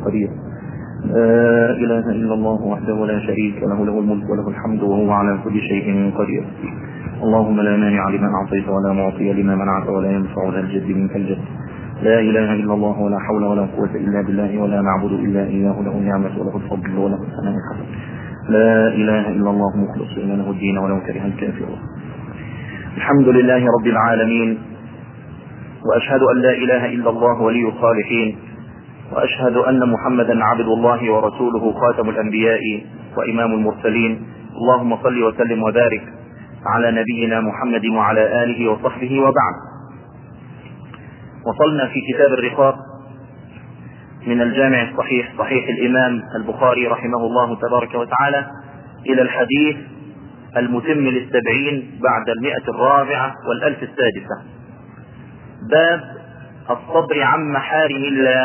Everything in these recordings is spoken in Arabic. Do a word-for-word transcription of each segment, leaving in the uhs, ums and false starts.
قدير. لا إله إلا الله وحده لا شريك له، له الملك وله الحمد وهو على كل شيء قدير. اللهم لا مانع لما أعطيت ولا معطي لما منعت ولا ينفع ذا الجد منك الجد. لا إله إلا الله ولا حول ولا قوة إلا بالله ولا نعبد إلا إياه، له النعمة وله الفضل وله الثناء الحسن. لا إله إلا الله مخلصين له الدين ولو كره الكافرون. الحمد لله رب العالمين، وأشهد أن لا إله إلا الله ولي الصالحين، وأشهد أن محمدا عبد الله ورسوله خاتم الأنبياء وإمام المرسلين. اللهم صل وسلم وبارك على نبينا محمد وعلى آله وصحبه وبعد. وصلنا في كتاب الرقاق من الجامع الصحيح صحيح الإمام البخاري رحمه الله تبارك وتعالى إلى الحديث المتم للسبعين بعد المئة الرابعة والألف السادسة، باب الصبر عن محارم الله.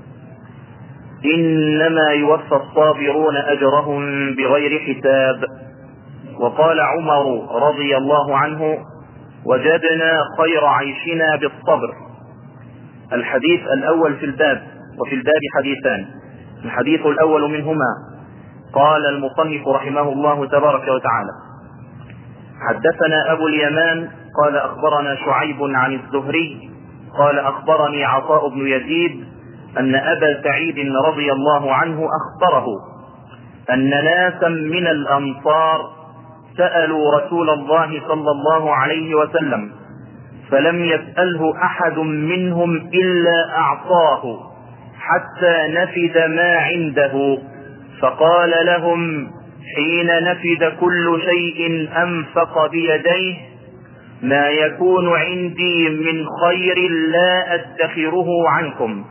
إنما يوفى الصابرون أجرهم بغير حساب. وقال عمر رضي الله عنه: وجدنا خير عيشنا بالصبر. الحديث الأول في الباب، وفي الباب حديثان. الحديث الأول منهما قال المصنف رحمه الله تبارك وتعالى: حدثنا أبو اليمان قال أخبرنا شعيب عن الزهري قال أخبرني عطاء بن يزيد أن أبا سعيد رضي الله عنه أخبره أن ناسا من الأنصار سألوا رسول الله صلى الله عليه وسلم، فلم يسأله أحد منهم إلا أعطاه حتى نفد ما عنده، فقال لهم حين نفد كل شيء أنفق بيديه: ما يكون عندي من خير لا أدخره عنكم،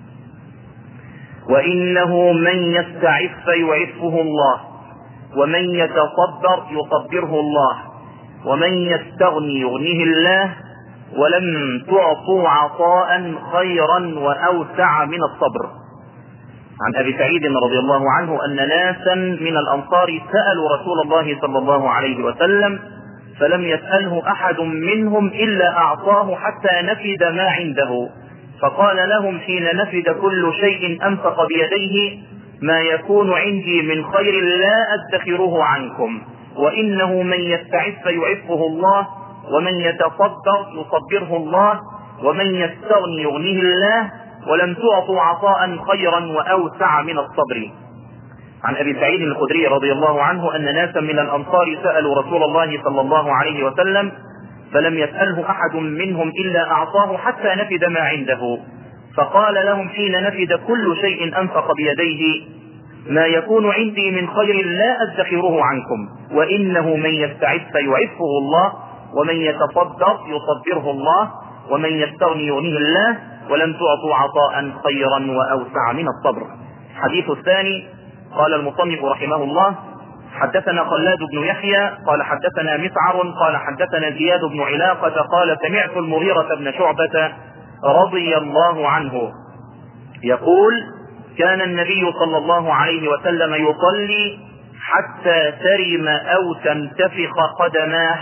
وإنه من يستعف يعفه الله، ومن يتصبر يصبره الله، ومن يستغني يغنيه الله، ولم تعطوا عطاء خيرا وأوسع من الصبر. عن أبي سعيد رضي الله عنه أن ناسا من الأنصار سألوا رسول الله صلى الله عليه وسلم، فلم يسأله أحد منهم إلا أعطاه حتى نفد ما عنده، فقال لهم حين نفد كل شيء أنفق بيديه: ما يكون عندي من خير لا أدخره عنكم، وإنه من يستعف يعفه الله، ومن يتصبر يصبره الله، ومن يستغني يغنيه الله، ولم تعطوا عطاء خيرا وأوسع من الصبر. عن أبي سعيد الخدري رضي الله عنه أن ناسا من الأنصار سألوا رسول الله صلى الله عليه وسلم، فلم يسأله أحد منهم إلا أعطاه حتى نفد ما عنده، فقال لهم حين نفد كل شيء أنفق بيديه: ما يكون عندي من خير لا أدخره عنكم، وإنه من يستعف يعفه الله، ومن يتصبر يصبره الله، ومن يستغني يغنيه الله، ولم تعطوا عطاء خيرا وأوسع من الصبر. الحديث الثاني قال المصنف رحمه الله: حدثنا خلاد بن يحيى قال حدثنا مسعر قال حدثنا زياد بن علاقة قال سمعت المغيرة بن شعبة رضي الله عنه يقول: كان النبي صلى الله عليه وسلم يصلي حتى ترم أو تنتفخ قدماه،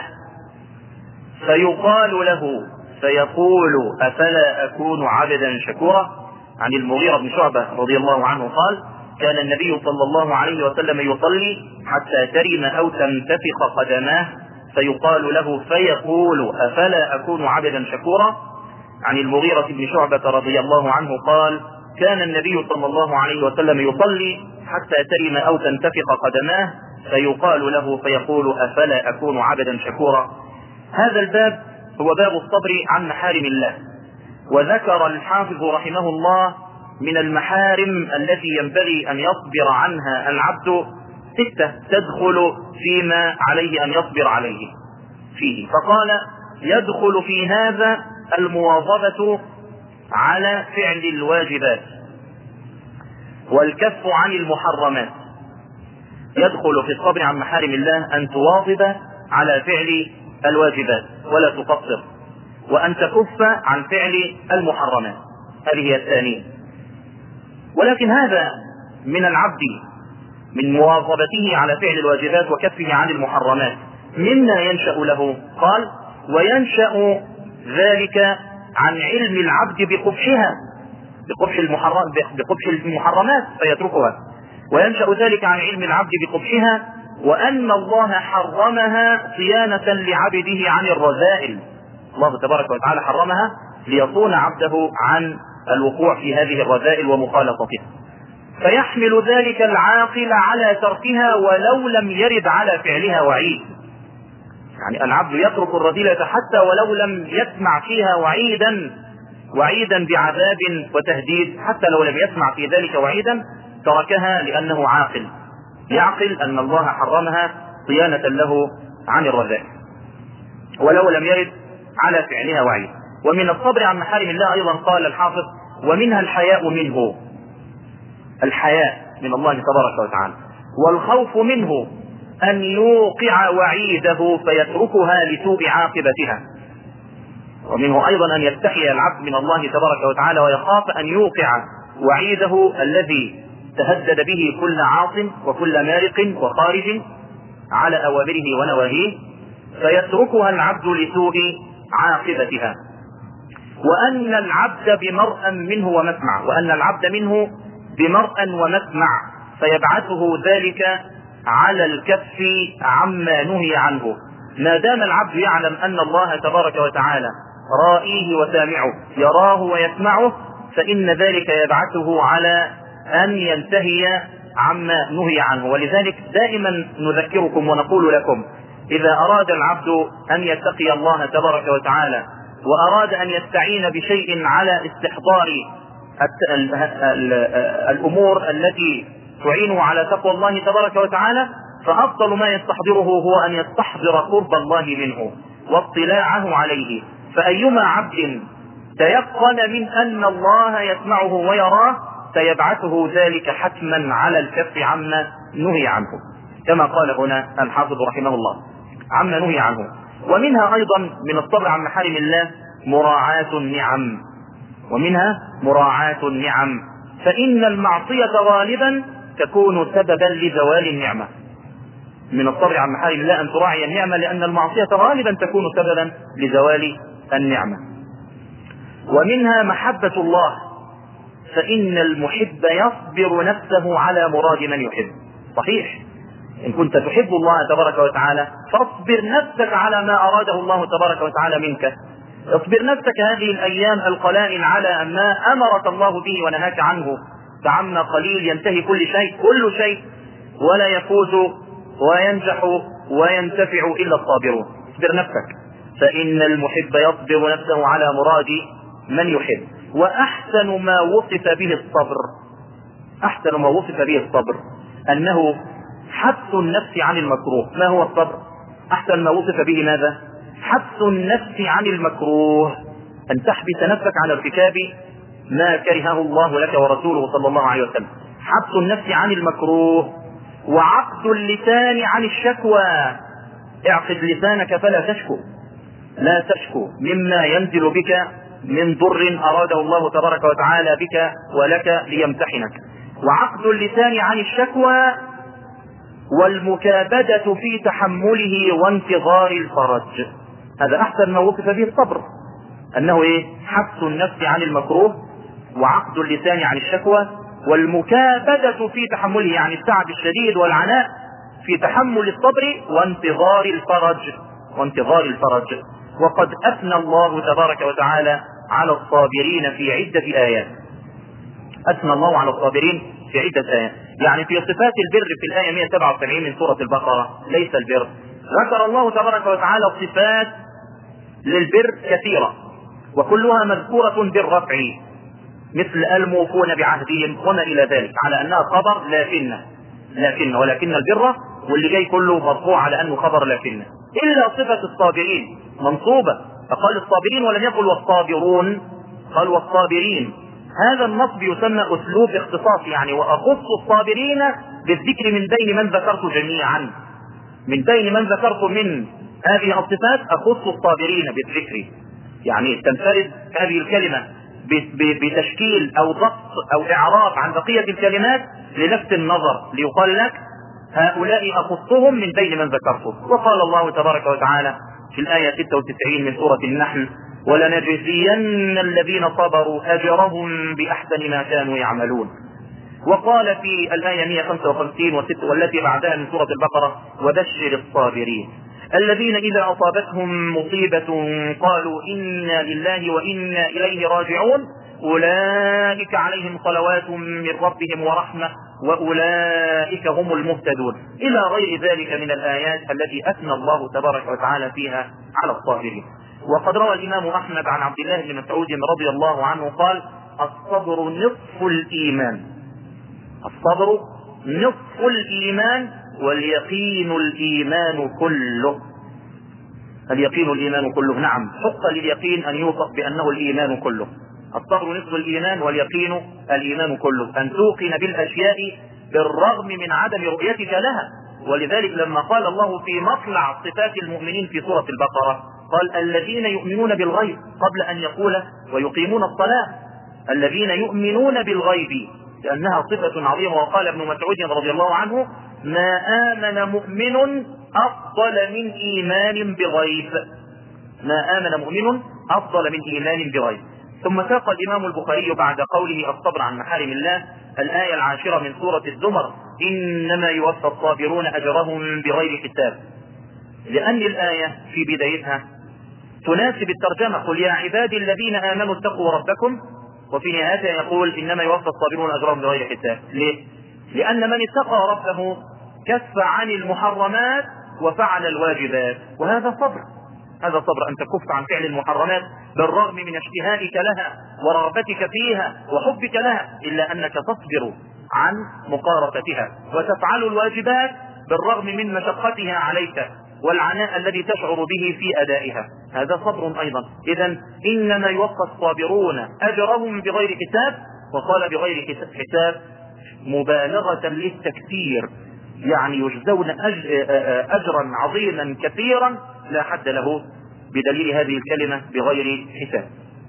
فيقال له فيقول: أفلا أكون عبدا شكورا. عن المغيرة بن شعبة رضي الله عنه قال: كان النبي صلى الله عليه وسلم يصلي حتى ترم أو تنتفخ قدماه، فيقال له فيقول: أفلا أكون عبدا شكورا. عن المغيرة بن شعبة رضي الله عنه قال: كان النبي صلى الله عليه وسلم يصلي حتى ترم أو تنتفخ قدماه، فيقال له فيقول: أفلا أكون عبدا شكورا. هذا الباب هو باب الصبر عن محارم الله. وذكر الحافظ رحمه الله من المحارم التي ينبغي أن يصبر عنها العبد ستة تدخل فيما عليه أن يصبر عليه فيه، فقال: يدخل في هذا المواظبة على فعل الواجبات والكف عن المحرمات. يدخل في الصبر عن محارم الله أن تواظب على فعل الواجبات ولا تقصر، وأن تكف عن فعل المحرمات، هذه هي الثانية. ولكن هذا من العبد من مواظبته على فعل الواجبات وكفه عن المحرمات مما ينشأ له. قال: وينشأ ذلك عن علم العبد بقبحها، بقبح المحرم بقبح المحرمات فيتركها، وينشأ ذلك عن علم العبد بقبحها، وأن الله حرمها صيانة لعبده عن الرذائل. الله تبارك وتعالى حرمها ليصون عبده عن الوقوع في هذه الرذائل ومخالطتها، فيحمل ذلك العاقل على تركها ولو لم يرد على فعلها وعيد. يعني العبد يترك الرذيلة حتى ولو لم يسمع فيها وعيدا وعيدا بعذاب وتهديد، حتى لو لم يسمع في ذلك وعيدا تركها لأنه عاقل، يعقل أن الله حرمها صيانة له عن الرذائل ولو لم يرد على فعلها وعيد. ومن الصبر عن محارم الله أيضا قال الحافظ: ومنها الحياء منه، الحياء من الله تبارك وتعالى، والخوف منه أن يوقع وعيده فيتركها لسوء عاقبتها. ومنه أيضا أن يستحي العبد من الله تبارك وتعالى ويخاف أن يوقع وعيده الذي تهدد به كل عاص وكل مارق وخارج على أوامره ونواهيه، فيتركها العبد لسوء عاقبتها. وأن العبد بمرأ منه ومسمع، وأن العبد منه بمرأ ومسمع، فيبعثه ذلك على الكف عما نهي عنه. ما دام العبد يعلم أن الله تبارك وتعالى رائيه وسامعه، يراه ويسمعه، فإن ذلك يبعثه على أن ينتهي عما نهي عنه. ولذلك دائما نذكركم ونقول لكم: إذا أراد العبد أن يتقي الله تبارك وتعالى وأراد أن يستعين بشيء على استحضار الأمور التي تعينه على تقوى الله تبارك وتعالى، فأفضل ما يستحضره هو أن يستحضر قرب الله منه واطلاعه عليه. فأيما عبد تيقن من أن الله يسمعه ويراه سيبعثه ذلك حتما على الكف عما نهي عنه، كما قال هنا الحافظ رحمه الله: عما نهي عنه. ومنها أيضا من الصبر عن محارم الله مراعاة النعم، ومنها مراعاة النعم، فإن المعصية غالبا تكون سببا لزوال النعمة. من الصبر عن محارم الله أن تراعي النعمة، لأن المعصية غالبا تكون سببا لزوال النعمة. ومنها محبة الله، فإن المحب يصبر نفسه على مراد من يحب. صحيح، إن كنت تحب الله تبارك وتعالى فاصبر نفسك على ما أراده الله تبارك وتعالى منك. اصبر نفسك هذه الأيام القلائل على ما أمرك الله به ونهاك عنه، فعما قليل ينتهي كل شيء كل شيء ولا يفوز وينجح وينتفع إلا الصابرون. اصبر نفسك، فإن المحب يصبر نفسه على مراد من يحب. وأحسن ما وصف به الصبر أحسن ما وصف به الصبر أنه حبس النفس عن المكروه. ما هو الصبر؟ أحسن ما وصف به ماذا؟ حبس النفس عن المكروه، أن تحبس نفسك عن ارتكاب ما كرهه الله لك ورسوله صلى الله عليه وسلم. حبس النفس عن المكروه. وعقد اللسان عن الشكوى، اعقد لسانك فلا تشكو، لا تشكو مما ينزل بك من ضر أراده الله تبارك وتعالى بك ولك ليمتحنك. وعقد اللسان عن الشكوى، والمكابدة في تحمله وانتظار الفرج. هذا أحسن ما وصف به الصبر، أنه إيه؟ حبس النفس عن المكروه، وعقد اللسان عن الشكوى، والمكابدة في تحمله، يعني التعب الشديد والعناء في تحمل الصبر، وانتظار الفرج وانتظار الفرج. وقد أثنى الله تبارك وتعالى على الصابرين في عدة آيات. أثنى الله على الصابرين في عدة آيات، يعني في صفات البر في الآية مئة وسبعة وسبعين من سورة البقرة ليس البر، ذكر الله تبارك وتعالى صفات للبر كثيرة وكلها مذكورة بالرفع، مثل الموفون بعهدهم وما إلى ذلك، على أنها خبر لكن لكن ولكن البر، واللي جاي كله مرفوع على أنه خبر لكن، إلا صفة الصابرين منصوبة، فقال الصابرين ولم يقل والصابرون، قال والصابرين. هذا النصب يسمى أسلوب اختصاص، يعني وأخص الصابرين بالذكر من بين من ذكرت جميعا، من بين من ذكرت من هذه الصفات أخص الصابرين بالذكر، يعني تنفرد هذه الكلمة بتشكيل أو ضبط أو إعراب عن بقية الكلمات لنفس النظر، ليقال لك هؤلاء أخصهم من بين من ذكرته. وقال الله تبارك وتعالى في الآية ستة وتسعين من سورة النحل: ولنجزين الذين صبروا أجرهم بأحسن ما كانوا يعملون. وقال في الآية مئة وخمسة وخمسين والتي بعدها من سورة البقرة: وبشر الصابرين الذين إذا أصابتهم مصيبة قالوا إنا لله وإنا إليه راجعون أولئك عليهم صلوات من ربهم ورحمة وأولئك هم المهتدون، إلى غير ذلك من الآيات التي أثنى الله تبارك وتعالى فيها على الصابرين. وقد روى الإمام أحمد عن عبد الله بن مسعود رضي الله عنه قال: الصبر نصف الإيمان، الصبر نصف الإيمان واليقين الإيمان كله. اليقين الإيمان كله، نعم، حق لليقين أن يوصف بأنه الإيمان كله. الصبر نصف الإيمان واليقين الإيمان كله، أن توقن بالأشياء بالرغم من عدم رؤيتك لها. ولذلك لما قال الله في مطلع صفات المؤمنين في سورة البقرة قال: الذين يؤمنون بالغيب، قبل أن يقول ويقيمون الصلاة. الذين يؤمنون بالغيب لأنها صفة عظيمة. وقال ابن مسعود رضي الله عنه: ما آمن مؤمن أفضل من إيمان بغيب، ما آمن مؤمن أفضل من إيمان بغيب. ثم ساق الإمام البخاري بعد قوله الصبر عن محارم الله الآية العاشرة من سورة الزمر: إنما يوفى الصابرون أجرهم بغير حساب، لأن الآية في بدايتها تناسب الترجمة: قل يا عبادي الذين آمنوا اتقوا ربكم، وفي نهايتها يقول: إنما يوفى الصابرون أجرهم بغير حساب. ليه؟ لأن من اتقى ربه كف عن المحرمات وفعل الواجبات، وهذا صبر. هذا صبر، أن تكف عن فعل المحرمات بالرغم من اشتهائك لها ورغبتك فيها وحبك لها، إلا أنك تصبر عن مقارفتها، وتفعل الواجبات بالرغم من مشقتها عليك والعناء الذي تشعر به في أدائها. هذا صبر أيضا. إذن إنما يوفى الصابرون أجرهم بغير حساب. وقال بغير حساب مبالغة للتكثير، يعني يجزون أجرا عظيما كثيرا لا حد له، بدليل هذه الكلمة بغير حساب.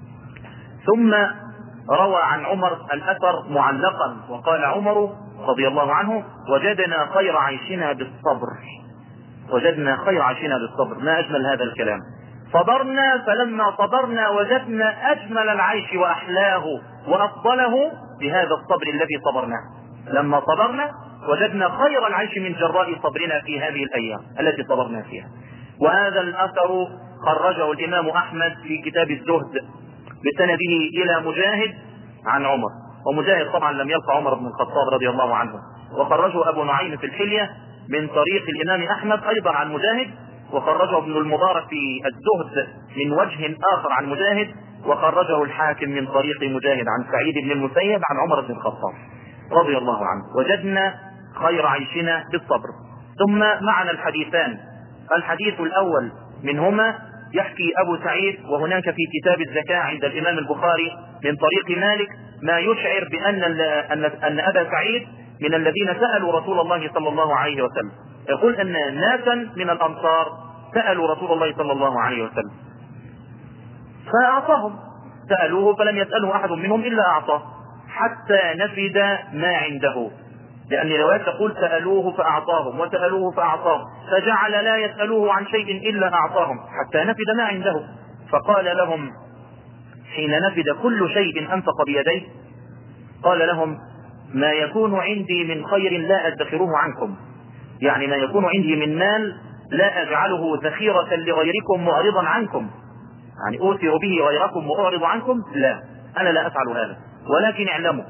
ثم روى عن عمر الأثر معلقا وقال عمر رضي الله عنه: وجدنا خير عيشنا بالصبر، وجدنا خير عيشنا بالصبر. ما أجمل هذا الكلام. صبرنا، فلما صبرنا وجدنا أجمل العيش وأحلاه وأفضله بهذا الصبر الذي صبرناه. لما صبرنا وجدنا خير العيش من جراء صبرنا في هذه الأيام التي صبرنا فيها. وهذا الأثر خرجه الإمام أحمد في كتاب الزهد بسنده إلى مجاهد عن عمر، ومجاهد طبعا لم يلقى عمر بن الخطاب رضي الله عنه. وخرجه أبو نعيم في الحلية من طريق الإمام أحمد أيضا عن مجاهد، وخرجه ابن المبارك في الزهد من وجه آخر عن مجاهد، وخرجه الحاكم من طريق مجاهد عن سعيد بن المسيب عن عمر بن الخطاب رضي الله عنه: وجدنا خير عيشنا بالصبر. ثم معنا الحديثان. الحديث الأول منهما يحكي أبو سعيد، وهناك في كتاب الزكاة عند الإمام البخاري من طريق مالك ما يشعر بأن أن أن أبا سعيد من الذين سألوا رسول الله صلى الله عليه وسلم. يقول أن ناسا من الأنصار سألوا رسول الله صلى الله عليه وسلم فأعطاهم، سألوه فلم يسأله أحد منهم إلا أعطاه حتى نفد ما عنده، لأن روايات تقول سألوه فأعطاهم وسألوه فأعطاهم، فجعل لا يسألوه عن شيء إلا أعطاهم حتى نفد ما عنده. فقال لهم حين نفد كل شيء أنفق بيديه، قال لهم: ما يكون عندي من خير لا أدخره عنكم، يعني ما يكون عندي من مال لا أجعله ذخيرة لغيركم معرضا عنكم، يعني أوثر به غيركم وأعرض عنكم، لا، أنا لا أفعل هذا. ولكن اعلموا: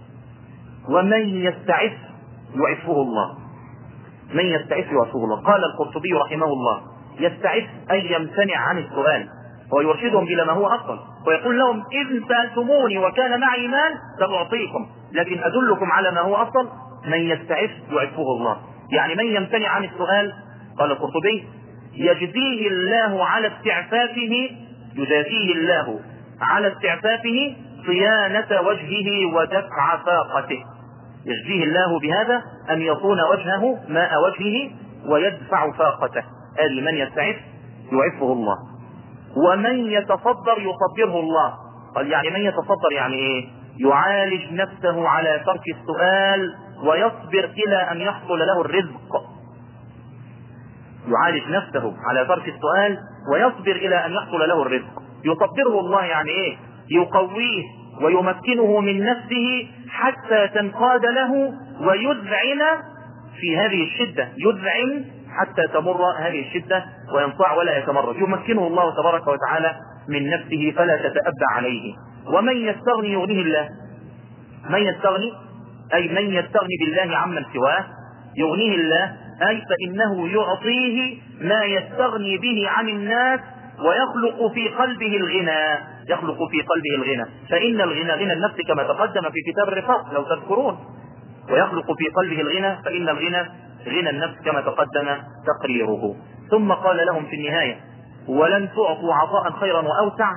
ومن يستعف يعفه الله، من يستعف يعفه الله. قال القرطبي رحمه الله: يستعف أي يمتنع عن السؤال، ويرشدهم إلى ما هو أفضل، ويقول لهم: إذ سألتموني وكان معي مال سأعطيكم، لكن أدلكم على ما هو أفضل. من يستعف يعفه الله، يعني من يمتنع عن السؤال، قال القرطبي: يجزيه الله على استعفافه، يجازيه الله على استعفافه صيانة وجهه ودفع فاقته. يجزيه الله بهذا أن يصون وجهه ماء وجهه ويدفع فاقته. هذه من يستعف يعفه الله. ومن يتصبر يصبره الله. قال يعني من يتصبر يعني ايه؟ يعالج نفسه على ترك السؤال ويصبر إلى أن يحصل له الرزق. يعالج نفسه على ترك السؤال ويصبر إلى أن يحصل له الرزق. يصبره الله يعني ايه؟ يقويه ويمكنه من نفسه حتى تنقاد له ويذعن في هذه الشدة، يذعن حتى تمر هذه الشدة وينصاع ولا يتمرد. يمكنه الله تبارك وتعالى من نفسه فلا تتأبى عليه. ومن يستغني يغنيه الله. من يستغني أي من يستغني بالله عمن سواه يغنيه الله، أي فإنه يعطيه ما يستغني به عن الناس ويخلق في قلبه الغنى، يخلق في قلبه الغنى. فإن الغنى غنى النفس كما تقدم في كتاب الرفاق لو تذكرون، ويخلق في قلبه الغنى، فإن الغنى غنى النفس كما تقدم تقريره. ثم قال لهم في النهاية: ولن تعطوا عطاء خيرا وأوسع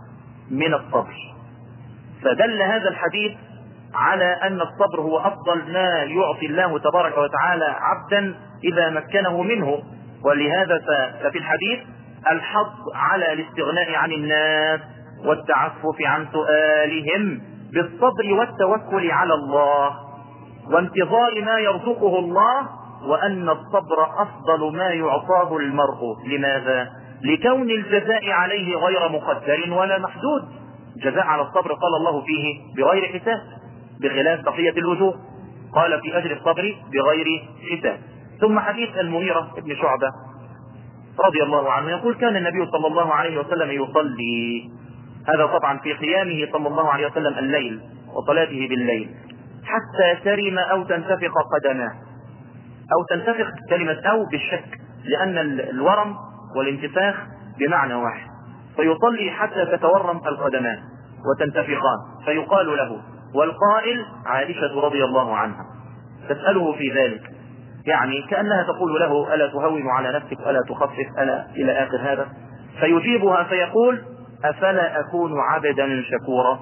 من الصبر. فدل هذا الحديث على أن الصبر هو أفضل ما يعطي الله تبارك وتعالى عبدا إذا مكنه منه. ولهذا ففي الحديث الحظ على الاستغناء عن الناس والتعفف عن سؤالهم بالصبر والتوكل على الله وانتظار ما يرزقه الله، وأن الصبر أفضل ما يعطاه المرء. لماذا؟ لكون الجزاء عليه غير مقدر ولا محدود. جزاء على الصبر قال الله فيه بغير حساب، بخلاف بقية الوجوه قال في أجر الصبر بغير حساب. ثم حديث المغيرة ابن شعبة رضي الله عنه يقول: كان النبي صلى الله عليه وسلم يصلي، هذا طبعا في قيامه صلى الله عليه وسلم الليل وصلاته بالليل، حتى ترم أو تنتفخ قدماه. أو تنتفخ كلمة أو بالشك، لأن الورم والانتفاخ بمعنى واحد، فيصلي حتى تتورم القدمان وتنتفخان. فيقال له، والقائل عائشة رضي الله عنها تسأله في ذلك، يعني كأنها تقول له: ألا تهون على نفسك، ألا تخفف، ألا إلى آخر هذا. فيجيبها فيقول: أفلا أكون عبدا شكورا.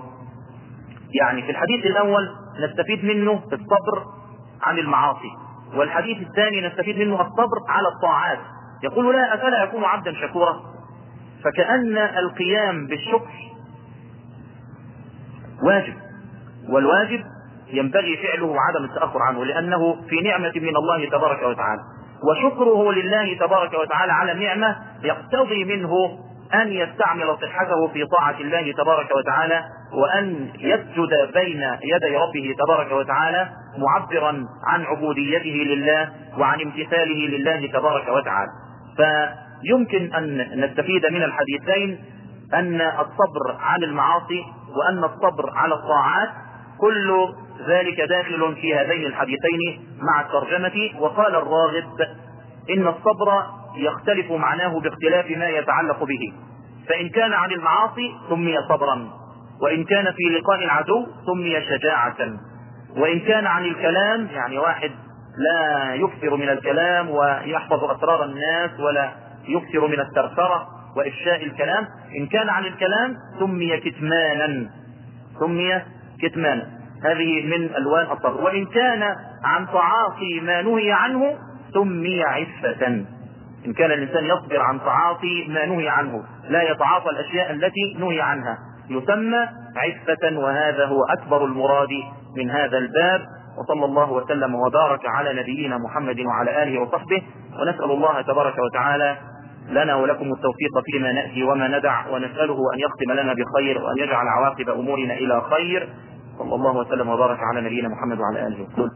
يعني في الحديث الأول نستفيد منه الصبر عن المعاصي، والحديث الثاني نستفيد منه الصبر على الطاعات. يقول: لا، أفلا أكون عبدا شكورا. فكأن القيام بالشكر واجب، والواجب ينبغي فعله وعدم التأخر عنه، لأنه في نعمة من الله تبارك وتعالى، وشكره لله تبارك وتعالى على النعمة يقتضي منه أن يستعمل صحته في طاعة الله تبارك وتعالى، وأن يسجد بين يدي ربه تبارك وتعالى معبرا عن عبوديته لله وعن امتثاله لله تبارك وتعالى. فيمكن أن نستفيد من الحديثين أن الصبر عن المعاصي وأن الصبر على الطاعات كل ذلك داخل في هذين الحديثين مع الترجمة. وقال الراغب: إن الصبر يختلف معناه باختلاف ما يتعلق به، فإن كان عن المعاصي سمي صبرا، وإن كان في لقاء العدو سمي شجاعة، وإن كان عن الكلام يعني واحد لا يكثر من الكلام ويحفظ أسرار الناس ولا يكثر من الثرثرة وإفشاء الكلام، إن كان عن الكلام سمي كتمانا، سمي كتمانا. هذه من ألوان الصبر. وإن كان عن تعاطي ما نهي عنه سمي عفة. إن كان الإنسان يصبر عن تعاطي ما نهي عنه، لا يتعاطى الأشياء التي نهي عنها، يسمى عفة. وهذا هو أكبر المراد من هذا الباب. وصلى الله وسلم وبارك على نبينا محمد وعلى آله وصحبه، ونسأل الله تبارك وتعالى لنا ولكم التوفيق فيما نأتي وما ندع، ونسأله أن يختم لنا بخير وأن يجعل عواقب أمورنا إلى خير. صلى الله وسلم وبارك على نبينا محمد وعلى آله وصحبه.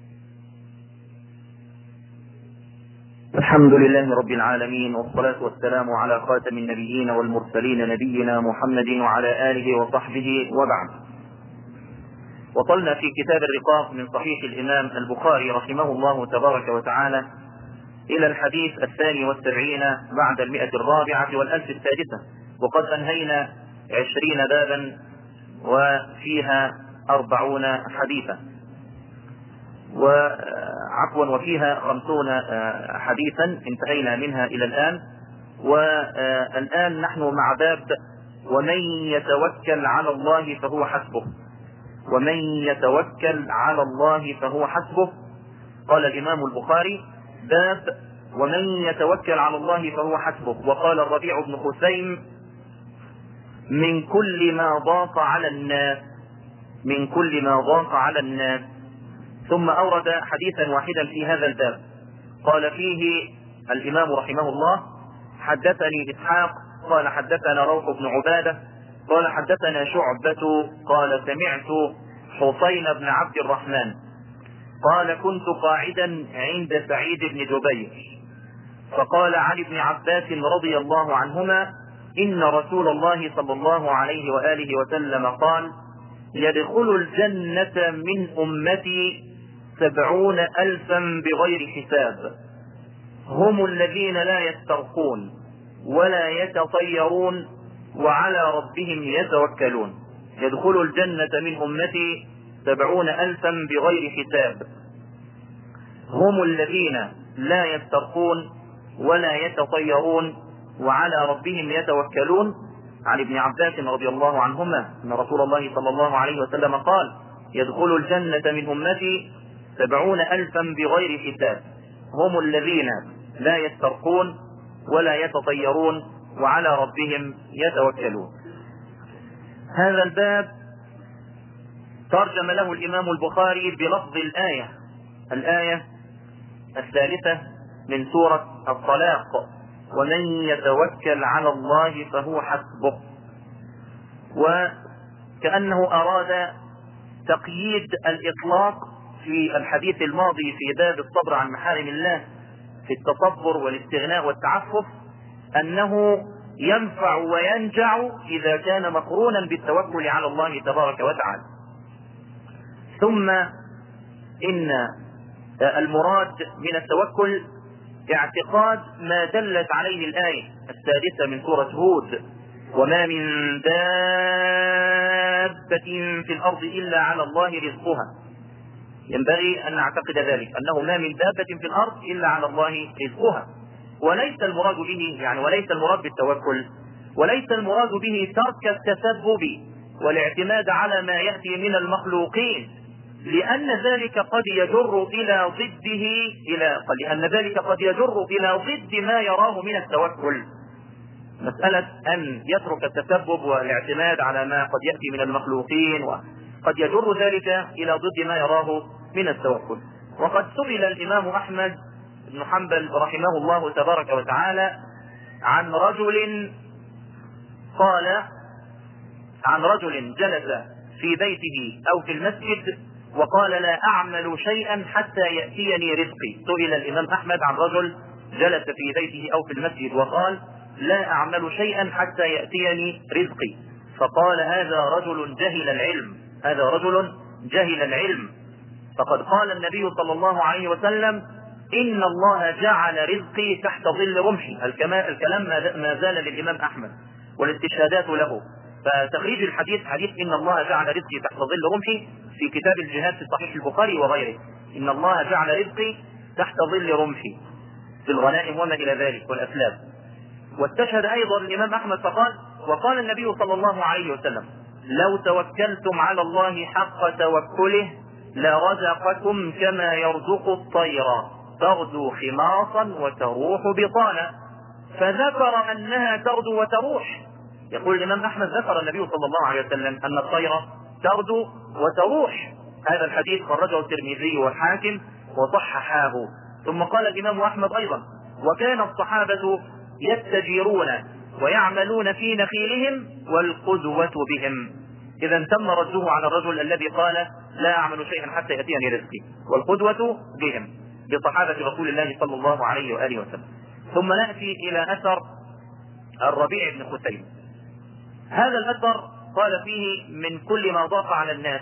الحمد لله رب العالمين، والصلاة والسلام على خاتم النبيين والمرسلين نبينا محمد وعلى آله وصحبه، وبعد. وصلنا في كتاب الرقاق من صحيح الإمام البخاري رحمه الله تبارك وتعالى إلى الحديث الثاني والسبعين بعد المئة الرابعة والألف السادسة، وقد أنهينا عشرين بابا وفيها أربعون حديثا، وعفوا وفيها خمسون حديثا انتهينا منها إلى الآن. والآن نحن مع باب: ومن يتوكل على الله فهو حسبه. ومن يتوكل على الله فهو حسبه. قال الإمام البخاري: باب ومن يتوكل على الله فهو حسبه. وقال الربيع بن خثيم: من كل ما ضاق على الناس، من كل ما ضاق على الناس. ثم أورد حديثا واحدا في هذا الباب قال فيه الإمام رحمه الله: حدثني إسحاق قال حدثنا روح بن عبادة قال حدثنا شعبة قال سمعت حسين بن عبد الرحمن قال كنت قاعدا عند سعيد بن جبير فقال عن ابن عباس رضي الله عنهما إن رسول الله صلى الله عليه وآله وسلم قال يدخل الجنة من أمتي سبعون ألفا بغير حساب هم الذين لا يسترقون ولا يتطيرون وعلى ربهم يتوكلون. يدخل الجنة من أمتي سبعون ألفا بغير حساب هم الذين لا يسترقون ولا يتطيرون وعلى ربهم يتوكلون. عن ابن عباس رضي الله عنهما أن رسول الله صلى الله عليه وسلم قال يدخل الجنة من أمتي سبعون ألفا بغير حساب هم الذين لا يسترقون ولا يتطيرون وعلى ربهم يتوكلون. هذا الباب ترجم له الإمام البخاري بلفظ الآية الآية الثالثة من سورة الطلاق ومن يتوكل على الله فهو حسبه، وكأنه أراد تقييد الإطلاق في الحديث الماضي في باب الصبر عن محارم الله في التصبر والاستغناء والتعفف أنه ينفع وينجع إذا كان مقرونا بالتوكل على الله تبارك وتعالى. ثم إن المراد من التوكل اعتقاد ما دلت عليه الآية السادسة من سورة هود وما من دابة في الأرض إلا على الله رزقها. ينبغي أن نعتقد ذلك أنه ما من دابة في الأرض إلا على الله رزقها، وليس المراد به يعني وليس المراد بالتوكل وليس المراد به ترك التسبب والاعتماد على ما يأتي من المخلوقين، لأن ذلك قد يجر إلى ضده إلى لأن ذلك قد يجر إلى ضد ما يراه من التوكل. مسألة أن يترك التسبب والاعتماد على ما قد يأتي من المخلوقين وقد يجر ذلك إلى ضد ما يراه من التوكل. وقد سئل الإمام أحمد بن حنبل رحمه الله تبارك وتعالى عن رجل قال عن رجل جلس في بيته أو في المسجد وقال لا أعمل شيئا حتى يأتيني رزقي. سئل الإمام أحمد عن رجل جلس في بيته أو في المسجد وقال لا أعمل شيئا حتى يأتيني رزقي، فقال هذا رجل جهل العلم هذا رجل جهل العلم فقد قال النبي صلى الله عليه وسلم إن الله جعل رزقي تحت ظل رمحي. الكلام ما زال للإمام أحمد والاستشهادات له، فتخريج الحديث حديث إن الله جعل رزقي تحت ظل رمحي في كتاب الجهاد في صحيح البخاري وغيره. إن الله جعل رزقي تحت ظل رمحي في الغنائم وما إلى ذلك والأسلاب. واستشهد أيضا الإمام أحمد فقال وقال النبي صلى الله عليه وسلم لو توكلتم على الله حق توكله لرزقكم كما يرزق الطير تغدو خماصا وتروح بطانا. فذكر أنها تغدو وتروح. يقول الإمام أحمد ذكر النبي صلى الله عليه وسلم أن الطير تغدو وتروح. هذا الحديث خرجه الترمذي والحاكم وصححاه. ثم قال الإمام أحمد أيضا وكان الصحابة يستجيرون ويعملون في نخيلهم والقدوة بهم. إذا تم رده على الرجل الذي قال لا أعمل شيئا حتى يأتيني رزقي والقدوة بهم بصحابة رسول الله صلى الله عليه وآله وسلم. ثم نأتي إلى أثر الربيع بن خثيم. هذا الأثر قال فيه من كل ما ضاق على الناس.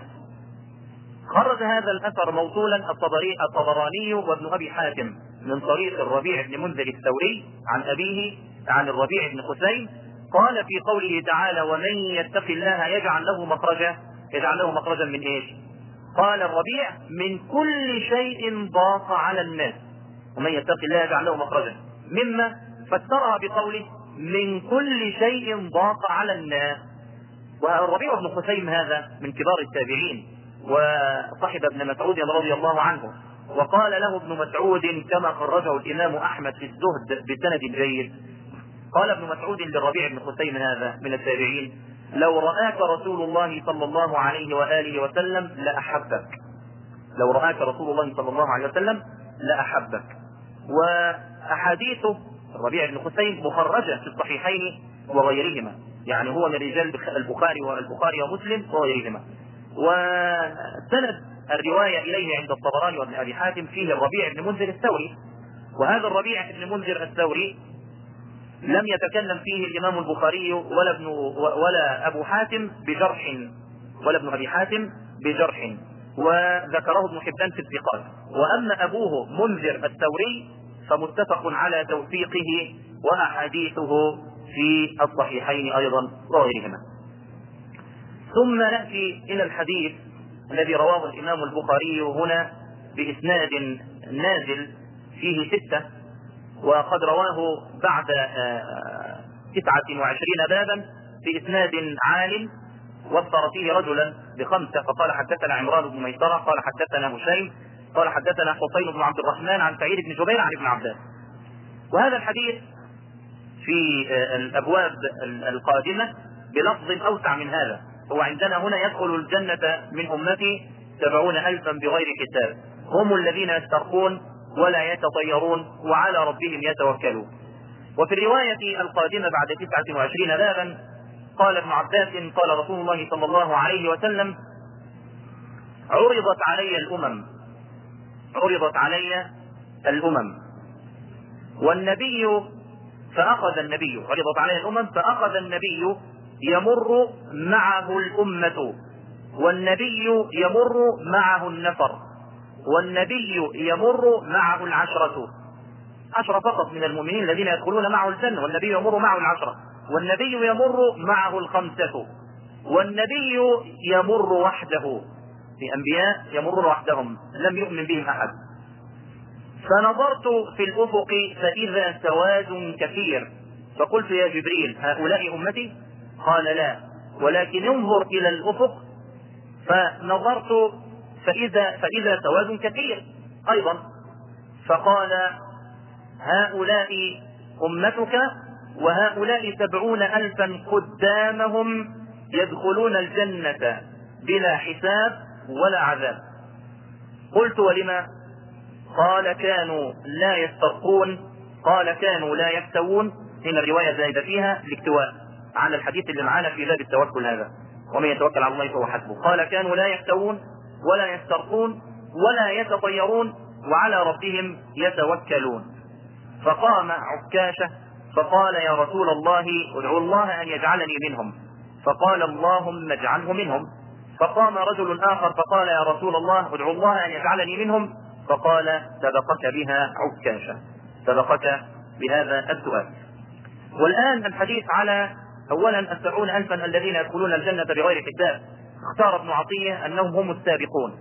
خرج هذا الأثر موصولا الطبراني وابن أبي حاتم من طريق الربيع بن منذر الثوري عن أبيه عن الربيع بن خثيم قال في قوله تعالى ومن يتق الله يجعل له مخرجا. يجعل له مخرجا من ايش؟ قال الربيع من كل شيء ضاق على الناس. ومن يتق الله يجعل له مخرجا مما فسرها بقوله من كل شيء ضاق على الناس. والربيع بن خثيم هذا من كبار التابعين وصحب ابن مسعود رضي الله عنه. وقال له ابن مسعود كما خرجه الإمام أحمد في الزهد بسند جيد قال ابن مسعود للربيع بن خثيم هذا من التابعين لو رآك رسول الله صلى الله عليه وآله وسلم لأحبك. لو رآك رسول الله صلى الله عليه وسلم لأحبك. وأحاديثه الربيع بن خثيم مخرجة في الصحيحين وغيرهما. يعني هو من رجال البخاري والبخاري ومسلم وغيرهما. وسند الرواية إليه عند الطبراني وابن أبي حاتم فيه الربيع بن منذر الثوري، وهذا الربيع بن منذر الثوري لم يتكلم فيه الإمام البخاري ولا ابن ولا أبو حاتم بجرح، ولا ابن أبي حاتم بجرح، وذكره ابن حبان في الثقات. وأما أبوه منذر الثوري فمتفق على توثيقه وأحاديثه في الصحيحين أيضا وغيرهما. ثم نأتي إلى الحديث الذي رواه الإمام البخاري هنا بإسناد نازل فيه ستة، وقد رواه بعد تسعة وعشرين بابا بإسناد عال، وفر فيه رجلا بخمسة، فقال حدثنا عمران بن ميسرة قال حدثنا هشيم قال حدثنا حسين بن عبد الرحمن عن سعيد بن جبير عن ابن عباس. وهذا الحديث في الأبواب القادمة بلفظ أوسع من هذا. هو عندنا هنا يدخل الجنة من أمتي سبعون ألفا بغير حساب، هم الذين يسترقون ولا يتطيرون وعلى ربهم يتوكلون. وفي الرواية القادمة بعد تسعة وعشرين بابا قال ابن عباس قال رسول الله صلى الله عليه وسلم: عرضت علي الأمم عرضت علي الأمم والنبي فأخذ النبي عرضت علي الأمم فأخذ النبي يمر معه الأمة، والنبي يمر معه النفر، والنبي يمر معه العشرة، عشرة فقط من المؤمنين الذين يدخلون معه الجنة، والنبي يمر معه العشرة، والنبي يمر معه الخمسة، والنبي يمر وحده. في أنبياء يمرون وحدهم لم يؤمن بهم أحد. فنظرت في الأفق فإذا سواد كثير، فقلت يا جبريل هؤلاء أمتي؟ قال لا، ولكن انظر إلى الأفق. فنظرت فإذا, فإذا سواد كثير أيضا، فقال هؤلاء أمتك، وهؤلاء سبعون ألفا قدامهم يدخلون الجنة بلا حساب ولا عذاب. قلت ولما؟ قال كانوا لا يسترقون، قال كانوا لا يكتوون. هنا الرواية زايدة فيها الاكتواء على الحديث اللي معانا في باب التوكل هذا، ومن يتوكل على الله فهو حسبه. قال كانوا لا يكتوون ولا يسترقون ولا يتطيرون وعلى ربهم يتوكلون. فقام عكاشة فقال يا رسول الله ادعو الله أن يجعلني منهم، فقال اللهم اجعله منهم. فقام رجل آخر فقال يا رسول الله ادعو الله أن يجعلني منهم، فقال سبقك بها عكاشة، سبقك بهذا السؤال. والآن الحديث على أولا السبعون ألفا الذين يدخلون الجنة بغير حساب. اختار ابن عطية أنهم هم السابقون،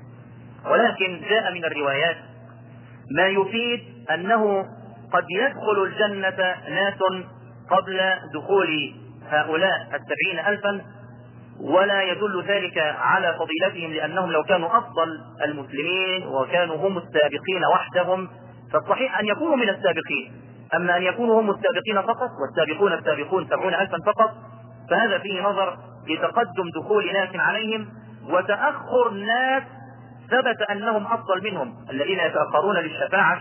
ولكن جاء من الروايات ما يفيد أنه قد يدخل الجنة ناس قبل دخول هؤلاء السبعين ألفا، ولا يدل ذلك على فضيلتهم، لأنهم لو كانوا أفضل المسلمين وكانوا هم السابقين وحدهم فالصحيح أن يكونوا من السابقين. أما أن يكونوا هم السابقين فقط والسابقون السابقون سبعون ألفا فقط، فهذا فيه نظر لتقدم دخول ناس عليهم وتأخر ناس ثبت أنهم أفضل منهم، الذين يتأخرون للشفاعة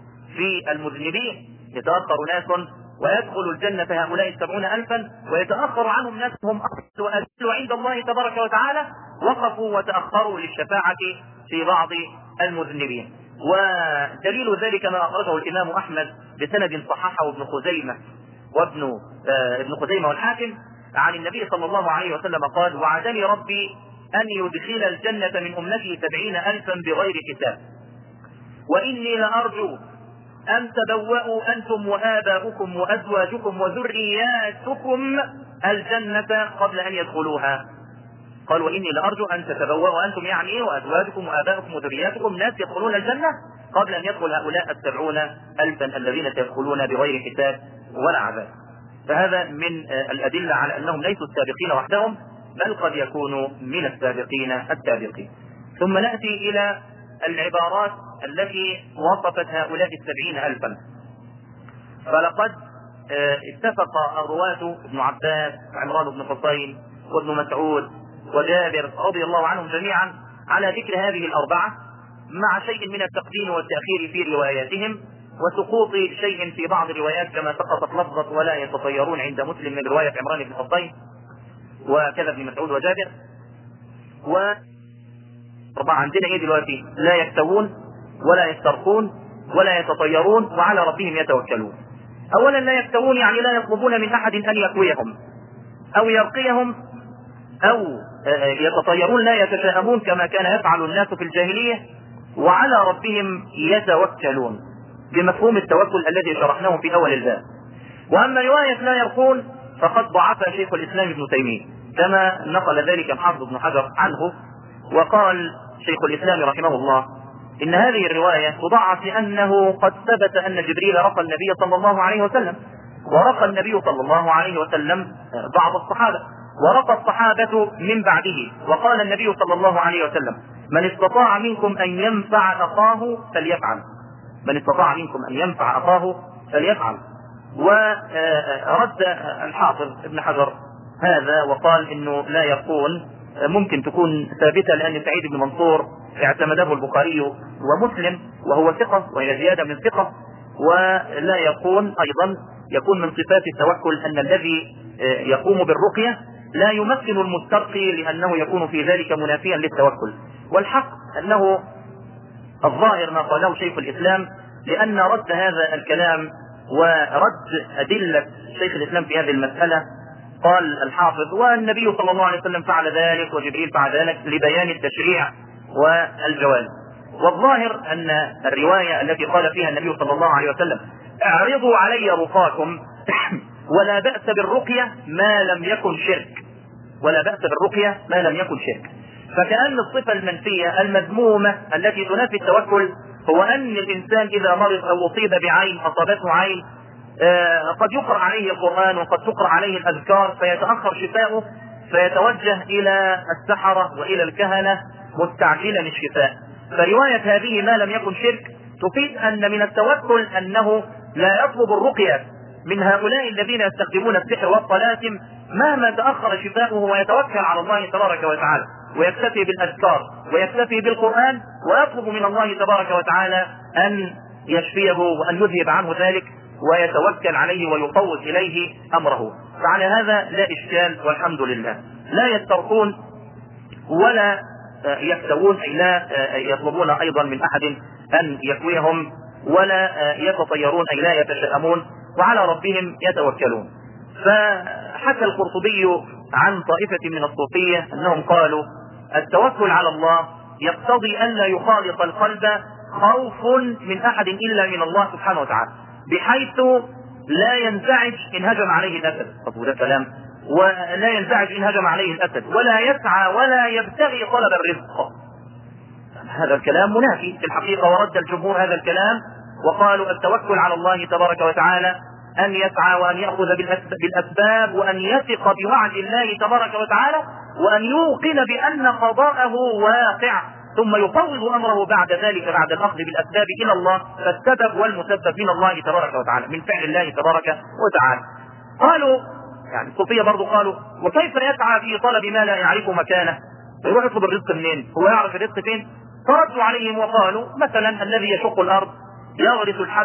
في المذنبين. يتأخر ناس ويدخل الجنة هؤلاء السبعون ألفا، ويتأخر عنهم ناس هم أفضل وأجل عند الله تبارك وتعالى، وقفوا وتأخروا للشفاعة في بعض المذنبين. ودليل ذلك ما أخرجه الإمام أحمد بسند صححه ابن خزيمة وابن آه ابن خزيمة والحاكم عن النبي صلى الله عليه وسلم قال: وعدني ربي أن يدخل الجنة من أمتي سبعين ألفا بغير حساب، وإني لأرجو أن تبوأوا أنتم وآباؤكم وأزواجكم وذرياتكم الجنة قبل أن يدخلوها. قال: وإني لأرجو أن تتبوأوا أنتم، يعني وأزواجكم وآباؤكم وذرياتكم، ناس يدخلون الجنة قبل أن يدخل هؤلاء السبعون ألفا الذين يدخلون بغير حساب ولا عذاب. فهذا من الأدلة على أنهم ليسوا السابقين وحدهم، بل قد يكونوا من السابقين السابقين. ثم نأتي إلى العبارات التي وصفت هؤلاء السبعين ألفا. فلقد اتفق الرواة ابن عباس وعمران بن حسين وابن مسعود وجابر رضي الله عنهم جميعا على ذكر هذه الأربعة، مع شيء من التقديم والتأخير في رواياتهم، وسقوط شيء في بعض الروايات كما سقطت لفظة ولا يتطيرون عند مسلم من رواية عمران بن حصين وكذا ابن مسعود وجابر. و طبعا عندنا ايه دلوقتي؟ لا يكتوون ولا يسترقون ولا يتطيرون وعلى ربهم يتوكلون. اولا لا يكتوون يعني لا يطلبون من احد ان يكويهم او يرقيهم، او يتطيرون لا يتشاءمون كما كان يفعل الناس في الجاهلية. وعلى ربهم يتوكلون بمفهوم التوكل الذي شرحناه في اول الباب. واما رواية لا يرقون فقد ضعفها شيخ الاسلام ابن تيمية كما نقل ذلك الحافظ ابن حجر عنه، وقال شيخ الاسلام رحمه الله ان هذه الرواية تضعف لانه قد ثبت ان جبريل رقى النبي صلى الله عليه وسلم، ورقى النبي صلى الله عليه وسلم بعض الصحابة، ورقى الصحابة من بعده. وقال النبي صلى الله عليه وسلم من استطاع منكم ان ينفع اخاه فليفعل، من استطاع منكم ان ينفع اخاه فليفعل. ورد الحافظ ابن حجر هذا وقال انه لا يكون ممكن تكون ثابتة لان سعيد بن منصور اعتمده البخاري ومسلم وهو ثقة وهي زيادة من ثقة. ولا يكون ايضا يكون من صفات التوكل ان الذي يقوم بالرقية لا يمكن المسترقي لانه يكون في ذلك منافيا للتوكل. والحق انه الظاهر ما قاله شيخ الاسلام، لان رد هذا الكلام ورد ادلة شيخ الاسلام في هذه المسألة قال الحافظ والنبي صلى الله عليه وسلم فعل ذلك وجبريل فعل ذلك لبيان التشريع والجواز. والظاهر ان الرواية التي قال فيها النبي صلى الله عليه وسلم اعرضوا علي رقاكم ولا بأس بالرقية ما لم يكن شرك، ولا بأس بالرقية ما لم يكن شرك. فكأن الصفة المنفية المذمومة التي تنافي التوكل هو ان الانسان اذا مرض او اصيب بعين اصابته عين آه قد يقرأ عليه القرآن وقد تقرأ عليه الاذكار فيتأخر شفاؤه فيتوجه الى السحرة والى الكهنة مستعجلا الشفاء. فرواية هذه ما لم يكن شرك تفيد ان من التوكل انه لا يطلب الرقية من هؤلاء الذين يستخدمون السحر والطلاسم مهما تأخر شفاؤه، ويتوكل على الله تبارك وتعالى ويكتفي بالاذكار ويكتفي بالقرآن ويطلب من الله تبارك وتعالى ان يشفيه وان يذهب عنه ذلك ويتوكل عليه ويفوض اليه امره. فعلى هذا لا اشكال والحمد لله. لا يسترقون ولا يكتوون اي لا يطلبون ايضا من احد ان يكويهم، ولا يتطيرون اي لا يتشاءمون، وعلى ربهم يتوكلون. فحكى القرطبي عن طائفة من الصوفية انهم قالوا التوكل على الله يقتضي ان لا يخالط القلب خوف من احد الا من الله سبحانه وتعالى، بحيث لا ينزعج ان هجم عليه الاسد، طب ده كلام، ولا ينزعج ان هجم عليه الاسد، ولا يسعى ولا يبتغي طلب الرزق. هذا الكلام منافي في الحقيقة، ورد الجمهور هذا الكلام وقالوا التوكل على الله تبارك وتعالى ان يسعى وان يأخذ بالاسباب وان يثق بوعد الله تبارك وتعالى وان يوقن بان قضاءه واقع، ثم يفوض امره بعد ذلك بعد الاخذ بالاسباب الى الله، فالسبب والمسبب من الله تبارك وتعالى من فعل الله تبارك وتعالى. قالوا يعني الصوفية برضو قالوا وكيف يسعى في طلب ما لا يعرف مكانه؟ يروح يطلب الرزق منين؟ هو يعرف الرزق فين؟ فردوا عليهم وقالوا مثلا الذي يشق الارض يغرس الحب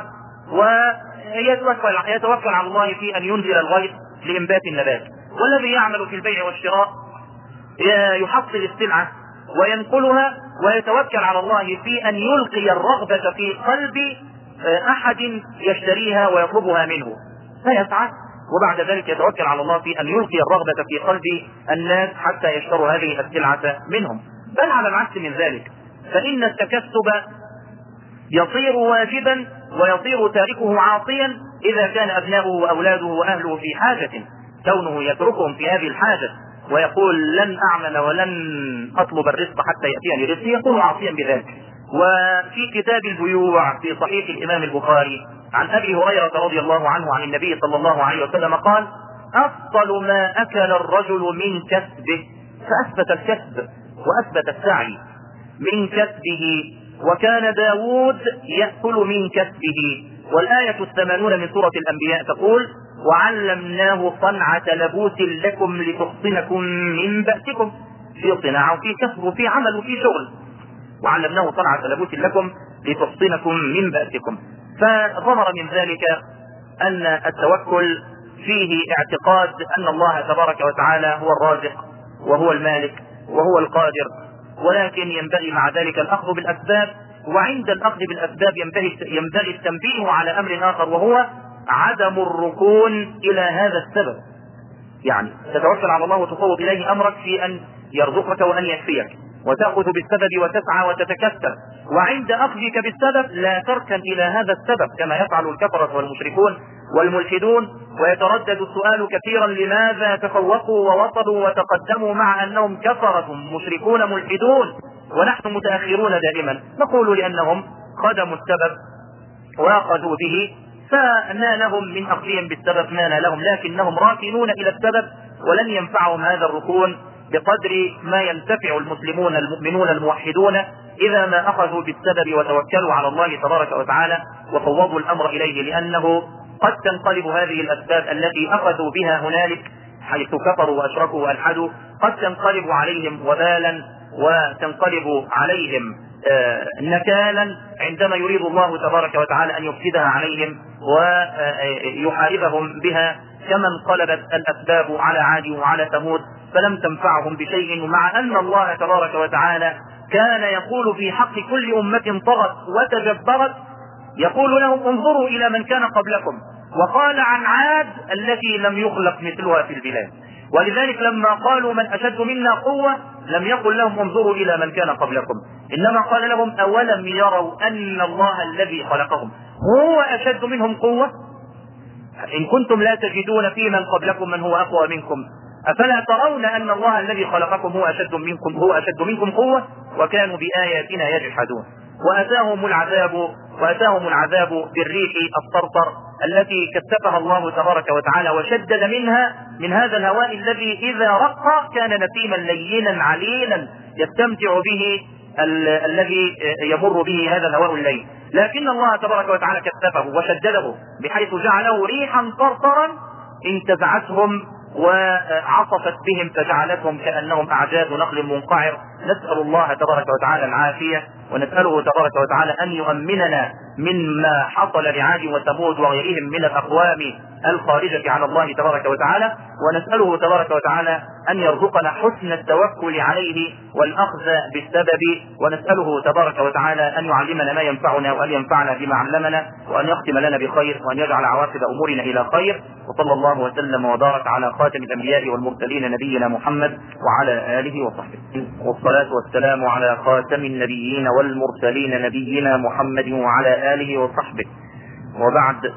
ويتوكل يتوكل على الله في ان ينزل الغيث لانبات النبات، والذي يعمل في البيع والشراء يحصل السلعة وينقلها ويتوكل على الله في ان يلقي الرغبة في قلب احد يشتريها ويطلبها منه فيسعى، وبعد ذلك يتوكل على الله في ان يلقي الرغبة في قلب الناس حتى يشتروا هذه السلعة منهم. بل على العكس من ذلك، فان التكسب يصير واجبا ويصير تاركه عاصيا اذا كان ابناؤه واولاده واهله في حاجة، كونه يتركهم في هذه الحاجة ويقول لن اعمل ولن اطلب الرزق حتى يأتيني رزقي يكون عاصيا بذلك. وفي كتاب البيوع في صحيح الامام البخاري عن ابي هريرة رضي الله عنه عن النبي صلى الله عليه وسلم قال افضل ما اكل الرجل من كسبه، فاثبت الكسب واثبت السعي من كسبه، وكان داود يأكل من كسبه. والآية الثمانون من سورة الأنبياء تقول وعلمناه صنعة لبوس لكم لتحصنكم من بأسكم، في صناعة وفي كسب وفي عمل وفي شغل، وعلمناه صنعة لبوس لكم لتحصنكم من بأسكم. فظهر من ذلك أن التوكل فيه اعتقاد أن الله تبارك وتعالى هو الرازق وهو المالك وهو القادر، ولكن ينبغي مع ذلك الأخذ بالأسباب، وعند الأخذ بالأسباب ينبغي ينبغي التنبيه على أمر آخر، وهو عدم الركون إلى هذا السبب. يعني تتوكل على الله وتفوض إليه أمرك في أن يرزقك وأن يكفيك، وتأخذ بالسبب وتسعى وتتكثر، وعند أخذك بالسبب لا تركن إلى هذا السبب كما يفعل الكفرة والمشركون والملحدون. ويتردد السؤال كثيرا: لماذا تفوقوا ووصلوا وتقدموا مع أنهم كفرة مشركون ملحدون ونحن متأخرون دائما؟ نقول: لأنهم خدموا السبب وأخذوا به، فنالهم من أخذهم بالسبب ما نالهم، لكنهم راكنون إلى السبب، ولن ينفعهم هذا الركون بقدر ما ينتفع المسلمون المؤمنون الموحدون إذا ما أخذوا بالسبب وتوكلوا على الله تبارك وتعالى وفوضوا الأمر إليه، لأنه قد تنقلب هذه الأسباب التي أخذوا بها هنالك حيث كفروا وأشركوا وألحدوا، قد تنقلب عليهم وبالا وتنقلب عليهم آه نكالا عندما يريد الله تبارك وتعالى أن يفسدها عليهم ويحاربهم بها، كما انقلبت الأسباب على عاد وعلى ثمود فلم تنفعهم بشيء، مع أن الله تبارك وتعالى كان يقول في حق كل أمة طغت وتجبرت، يقول لهم: انظروا إلى من كان قبلكم. وقال عن عاد التي لم يخلق مثلها في البلاد. ولذلك لما قالوا: من أشد منا قوة، لم يقل لهم: انظروا إلى من كان قبلكم، إنما قال لهم: أولم يروا أن الله الذي خلقهم هو أشد منهم قوة؟ إن كنتم لا تجدون في من قبلكم من هو أقوى منكم، أفلا ترون أن الله الذي خلقكم هو أشد منكم هو أشد منكم قوة؟ وكانوا بآياتنا يجحدون. وأتاهم العذاب وأتاهم العذاب بالريح الصرصر التي كثفها الله تبارك وتعالى وشدد منها من هذا الهواء الذي إذا رق كان نسيما لينا عليلا يستمتع به ال الذي يمر به هذا الهواء الليل، لكن الله تبارك وتعالى كثفه وشدده بحيث جعله ريحا صرصرا انتزعتهم وعصفت بهم فجعلتهم كأنهم أعجاز نخل منقعر. نسأل الله تبارك وتعالى العافية، ونسأله تبارك وتعالى أن يؤمننا مما حصل لعاد وثمود وغيرهم من الأقوام الخارجة على الله تبارك وتعالى، ونسأله تبارك وتعالى أن يرزقنا حسن التوكل عليه والأخذ بالسبب، ونسأله تبارك وتعالى أن يعلمنا ما ينفعنا وأن ينفعنا بما علمنا، وأن يختم لنا بخير، وأن يجعل عواقب أمورنا إلى خير. وصلى الله وسلم وبارك على خاتم الأنبياء والمرسلين نبينا محمد وعلى آله وصحبه، والصلاة والسلام على خاتم النبيين والمرسلين نبينا محمد وعلى آله وصحبه. وبعد،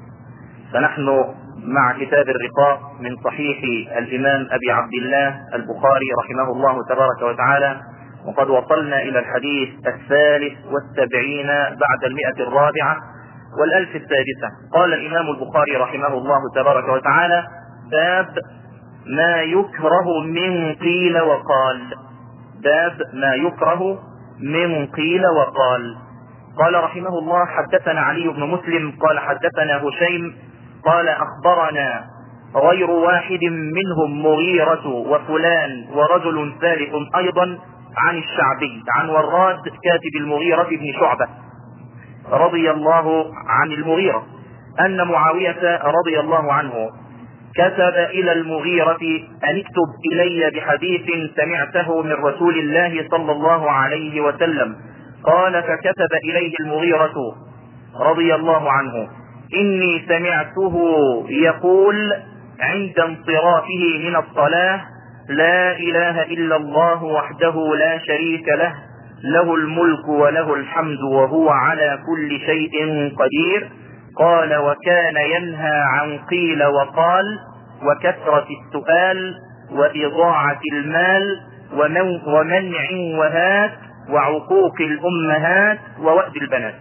فنحن مع كتاب الرقاق من صحيح الإمام أبي عبد الله البخاري رحمه الله تبارك وتعالى، وقد وصلنا إلى الحديث الثالث والسبعين بعد المئة الرابعة والألف السادسة. قال الإمام البخاري رحمه الله تبارك وتعالى: باب ما يكره من قيل وقال. باب ما يكره من قيل وقال. قال رحمه الله: حدثنا علي بن مسلم قال حدثنا هشيم قال أخبرنا غير واحد منهم مغيرة وفلان ورجل ثالث أيضا عن الشعبي عن وراد كاتب المغيرة بن شعبة رضي الله عن المغيرة أن معاوية رضي الله عنه كتب إلى المغيرة أن اكتب إلي بحديث سمعته من رسول الله صلى الله عليه وسلم. قال: فكتب إليه المغيرة رضي الله عنه: إني سمعته يقول عند انصرافه من الصلاة: لا إله إلا الله وحده لا شريك له، له الملك وله الحمد وهو على كل شيء قدير. قال: وكان ينهى عن قيل وقال وكثرة السؤال وإضاعة المال ومنع وهات وعقوق الأمهات ووأد البنات.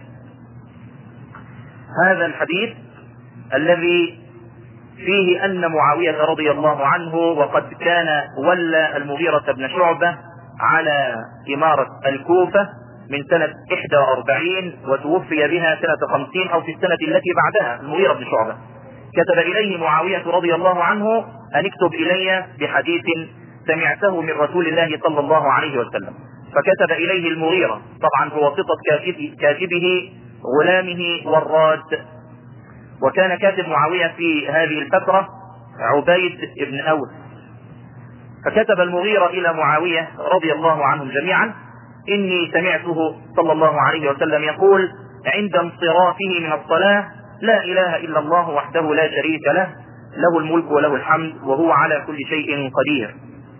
هذا الحديث الذي فيه أن معاوية رضي الله عنه وقد كان ولى المغيرة بن شعبة على إمارة الكوفة من سنة إحدى وأربعين وتوفي بها سنة خمسين أو في السنة التي بعدها المغيرة بن شعبة. كتب إليه معاوية رضي الله عنه أن اكتب إلي بحديث سمعته من رسول الله صلى الله عليه وسلم. فكتب إليه المغيرة طبعا بواسطة كاتبه غلامه وراد. وكان كاتب معاوية في هذه الفترة عبيد بن أوس. فكتب المغيرة إلى معاوية رضي الله عنهم جميعا: إني سمعته صلى الله عليه وسلم يقول عند انصرافه من الصلاة: لا إله إلا الله وحده لا شريك له، له الملك وله الحمد وهو على كل شيء قدير.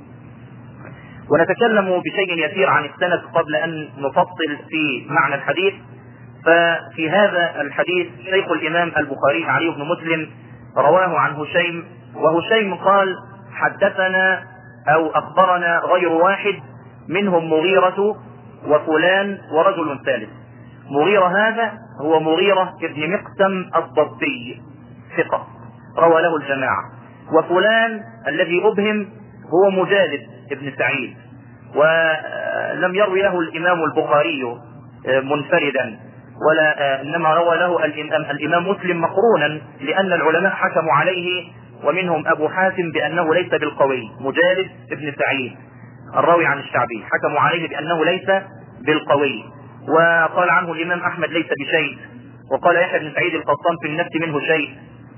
ونتكلم بشيء يسير عن السند قبل أن نفصل في معنى الحديث. ففي هذا الحديث شيخ الإمام البخاري علي بن مسلم رواه عن هشيم، وهشيم قال: حدثنا أو أخبرنا غير واحد منهم مغيرة وفلان ورجل ثالث. مغيرة هذا هو مغيرة ابن مقسم الضبي ثقة روى له الجماعة، وفلان الذي أبهم هو مجالد ابن سعيد، ولم يروي له الإمام البخاري منفردا، ولا إنما روى له الإمام, الإمام مسلم مقرونا، لأن العلماء حكموا عليه ومنهم أبو حاتم بأنه ليس بالقوي. مجالد ابن سعيد الراوي عن الشعبي حكموا عليه بأنه ليس بالقوي، وقال عنه الإمام أحمد ليس بشيء، وقال يحيى بن سعيد القطان في النفس منه شيء،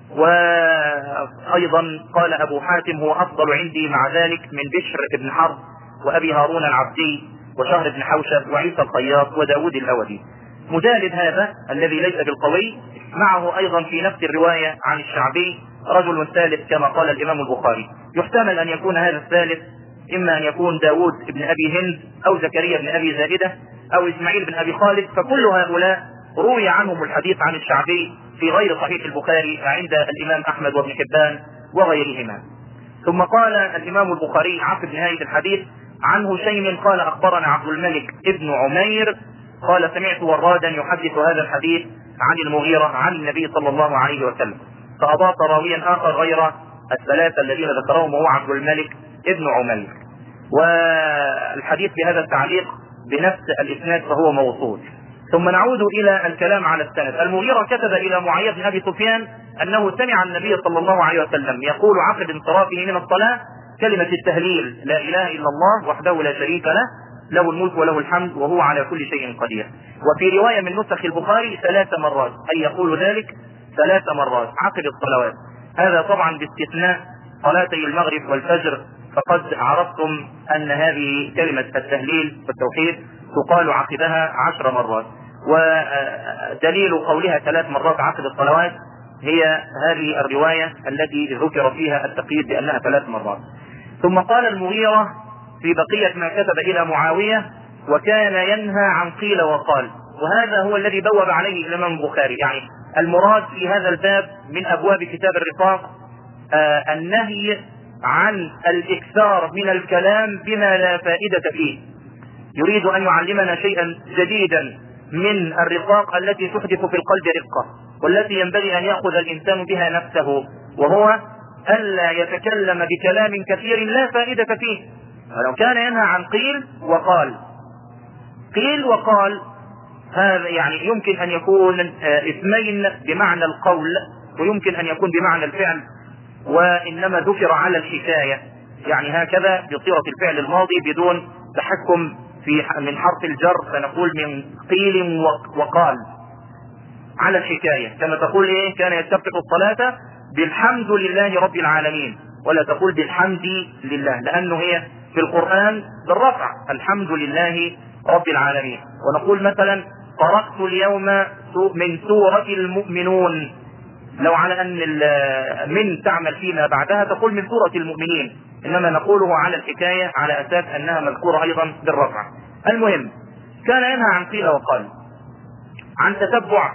وأيضا قال أبو حاتم هو أفضل عندي مع ذلك من بشر بن حرب وأبي هارون العبدي وشهر بن حوشب وعيسى الخياط وداود الأودي. مجالد هذا الذي ليس بالقوي معه أيضا في نفس الرواية عن الشعبي رجل ثالث كما قال الإمام البخاري. يحتمل أن يكون هذا الثالث إما أن يكون داود بن أبي هند أو زكريا بن أبي زائدة أو إسماعيل بن أبي خالد، فكل هؤلاء روي عنهم الحديث عن الشعبي في غير صحيح البخاري عند الإمام أحمد وابن حبان وغيرهما. ثم قال الإمام البخاري عقب نهاية الحديث عن هشيم قال: أخبرنا عبد الملك ابن عمير قال: سمعت ورادا يحدث هذا الحديث عن المغيرة عن النبي صلى الله عليه وسلم. فأضاف راويا آخر غير الثلاثة الذين ذكرهم وهو عبد الملك ابن عمير. والحديث بهذا التعليق بنفس الإسناد فهو موصول. ثم نعود إلى الكلام على السند. المغيرة كتب إلى معاوية بن أبي سفيان أنه سمع النبي صلى الله عليه وسلم يقول عقب انصرافه من الصلاة كلمة التهليل: لا إله إلا الله وحده لا شريك له، له الملك وله الحمد وهو على كل شيء قدير. وفي رواية من نسخ البخاري ثلاث مرات، أي يقول ذلك ثلاث مرات عقب الصلوات. هذا طبعا باستثناء صلاتي المغرب والفجر، فقد عرفتم أن هذه كلمة التهليل والتوحيد تقال عقبها عشر مرات. ودليل قولها ثلاث مرات عقب الصلوات هي هذه الرواية التي ذكر فيها التقييد بأنها ثلاث مرات. ثم قال المغيرة في بقية ما كتب إلى معاوية: وكان ينهى عن قيل وقال. وهذا هو الذي بوب عليه الإمام البخاري، يعني المراد في هذا الباب من أبواب كتاب الرقاق آه النهي عن الإكثار من الكلام بما لا فائدة فيه. يريد أن يعلمنا شيئا جديدا من الرقاق التي تحدث في القلب رقة، والتي ينبغي أن يأخذ الإنسان بها نفسه، وهو ألا يتكلم بكلام كثير لا فائدة فيه. ولو كان ينهى عن قيل وقال. قيل وقال هذا يعني يمكن أن يكون اسمين بمعنى القول، ويمكن أن يكون بمعنى الفعل، وإنما ذكر على الحكاية، يعني هكذا بصيغة الفعل الماضي بدون تحكم في من حرف الجر، فنقول من قيل وقال على الحكاية، كما تقول إيه كان يستفتح الصلاة بالحمد لله رب العالمين، ولا تقول بالحمد لله، لأنه هي في القرآن بالرفع الحمد لله رب العالمين. ونقول مثلا قرأت اليوم من سورة المؤمنون، لو على أن من تعمل فيما بعدها تقول من سورة المؤمنين، إنما نقوله على الحكاية على أساس أنها مذكورة أيضا بالرفع. المهم كان ينهى عن قيل وقال، عن تتبع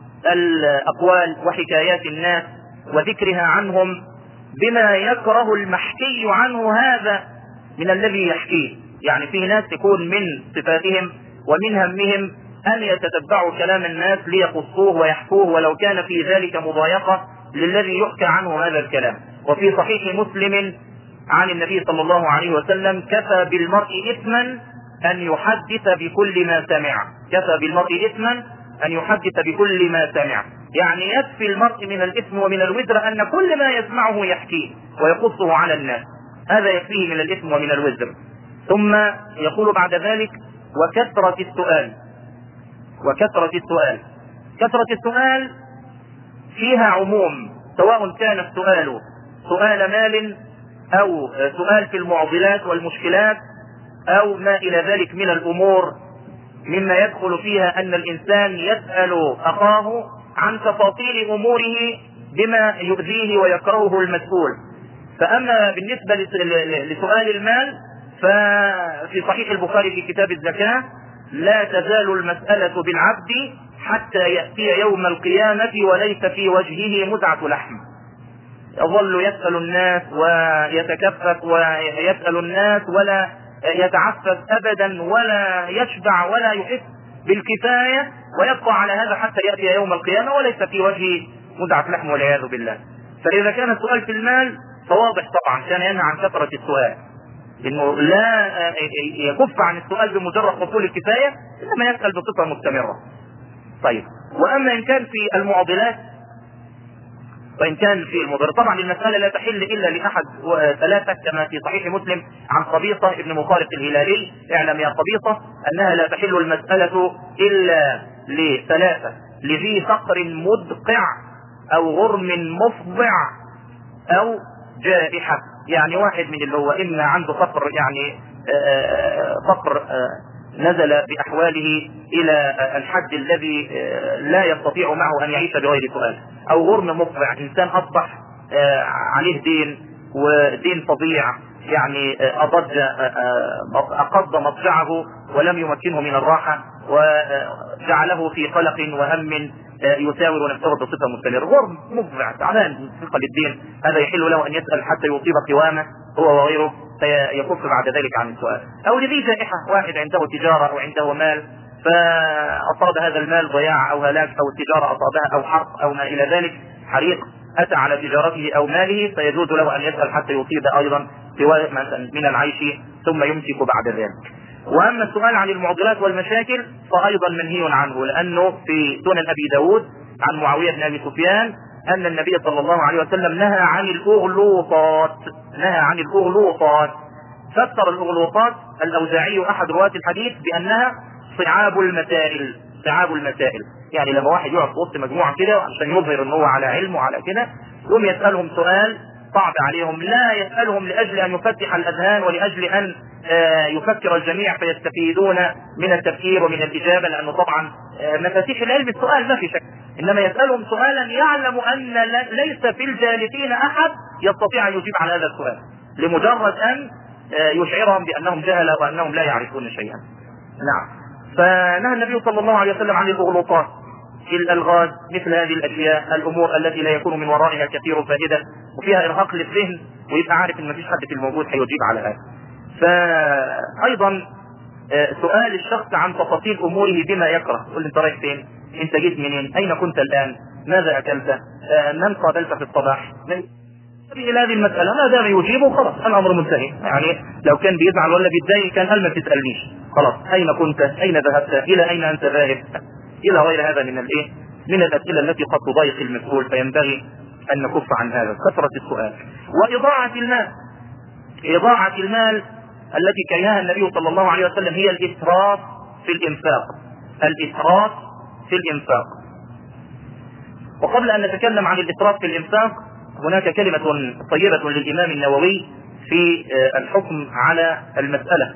الأقوال وحكايات الناس وذكرها عنهم بما يكره المحكي عنه هذا من الذي يحكيه. يعني فيه ناس تكون من صفاتهم ومن همهم أن يتتبعوا كلام الناس ليقصوه ويحكوه، ولو كان في ذلك مضايقة للذي يحكى عنه هذا الكلام. وفي صحيح مسلم عن النبي صلى الله عليه وسلم: كفى بالمرء إثما أن يحدث بكل ما سمع. كفى بالمرء إثما أن يحدث بكل ما سمع، يعني يكفي المرء من الإثم ومن الوزر أن كل ما يسمعه يحكيه ويقصه على الناس، هذا يكفيه من الإثم ومن الوزر. ثم يقول بعد ذلك: وكثرة السؤال. وكثرة السؤال كثرة السؤال فيها عموم، سواء كان السؤال سؤال مال او سؤال في المعضلات والمشكلات او ما الى ذلك من الامور، مما يدخل فيها ان الانسان يسأل اخاه عن تفاصيل اموره بما يؤذيه ويكرهه المسؤول. فاما بالنسبة لسؤال المال ففي صحيح البخاري في كتاب الزكاة: لا تزال المسألة بالعبد حتى يأتي يوم القيامة وليس في وجهه مزعة لحم. يظل يسأل الناس ويتكفف ويسأل الناس ولا يتعفف ابدا ولا يشبع ولا يحس بالكفاية، ويبقى على هذا حتى يأتي يوم القيامة وليس في وجهه مزعة لحم والعياذ بالله. فإذا كان السؤال في المال فواضح طبعا كان ينهى عن كثرة السؤال، انه لا يكف عن السؤال بمجرد حصول الكفاية، انما يسأل بصفة مستمرة. طيب، واما ان كان في المعضلات، وان كان في المضر طبعا المسألة لا تحل الا لاحد ثلاثة، كما في صحيح مسلم عن قبيصة ابن مخارق الهلالي: اعلم يا قبيصة انها لا تحل المسألة الا لثلاثة: لذي فقر مدقع او غرم مفضع او جائحة. يعني واحد من اللي هو اما عنده فقر، يعني فقر نزل بأحواله إلى الحد الذي لا يستطيع معه أن يعيش بغير سؤال، أو غرم مفضع، إنسان أصبح عليه دين ودين فظيع، يعني أضج أقض مضجعه ولم يمكنه من الراحة وجعله في قلق وهم يساور نفسه بصفة مستمرة. غرم مفضع تعبان ثقل الدين، هذا يحل له أن يسأل حتى يصيب قوامه هو وغيره فيكف بعد ذلك عن السؤال. او لذي جائحة، واحد عنده تجارة او عنده مال فاصاب هذا المال ضياع او هلاك، او التجارة اصابها او حرق او ما الى ذلك، حريق اتى على تجارته او ماله، فيجوز له ان يسأل حتى يصيب ايضا سواء من العيش ثم يمسك بعد ذلك. واما السؤال عن المعضلات والمشاكل فايضا منهي عنه، لانه في سنن ابي داود عن معاوية بن ابي سفيان ان النبي صلى الله عليه وسلم نهى عن الاغلوطات، نهى عن الاغلوطات. فسر الاغلوطات الاوزاعي احد رواة الحديث بانها صعاب المسائل، صعاب المسائل، يعني لما واحد يقعد في وسط مجموعة كده عشان يظهر ان هو على علم وعلى كده، يقوم يسألهم سؤال صعب عليهم، لا يسألهم لاجل ان يفتح الاذهان ولاجل ان يفكر الجميع فيستفيدون من التفكير ومن الاجابة، لانه طبعا مفاتيح العلم السؤال ما في شك، انما يسألهم سؤالا يعلم ان ليس في الجالسين احد يستطيع ان يجيب على هذا السؤال، لمجرد ان يشعرهم بانهم جهلة وانهم لا يعرفون شيئا. نعم. فنهى النبي صلى الله عليه وسلم عن الاغلوطات، الالغاز، مثل هذه الاشياء، الامور التي لا يكون من ورائها كثير فائدة وفيها ارهاق للذهن، ويبقى عارف ان مفيش حد في الموجود هيجيب على هذا. فايضا سؤال الشخص عن تفاصيل اموره بما يكره، يقول انت رايح فين؟ انت جيت منين؟ اين كنت الان؟ ماذا اكلت؟ من قابلت في الصباح؟ من الى هذه المسألة ما دام يجيبه خلاص الامر منتهي. يعني لو كان بيزعل ولا بيتضايق كان قال ما تسألنيش، خلاص اين كنت؟ اين ذهبت؟ الى اين انت ذاهب؟ الى غير هذا من الايه؟ من الاسئلة التي قد تضايق المسؤول، فينبغي ان نكف عن هذا، كثرة السؤال. واضاعة المال، اضاعة المال التي كرهها النبي صلى الله عليه وسلم هي الاسراف في الانفاق، الاسراف في الانفاق. وقبل ان نتكلم عن الاسراف في الانفاق هناك كلمة طيبة للامام النووي في الحكم على المسألة،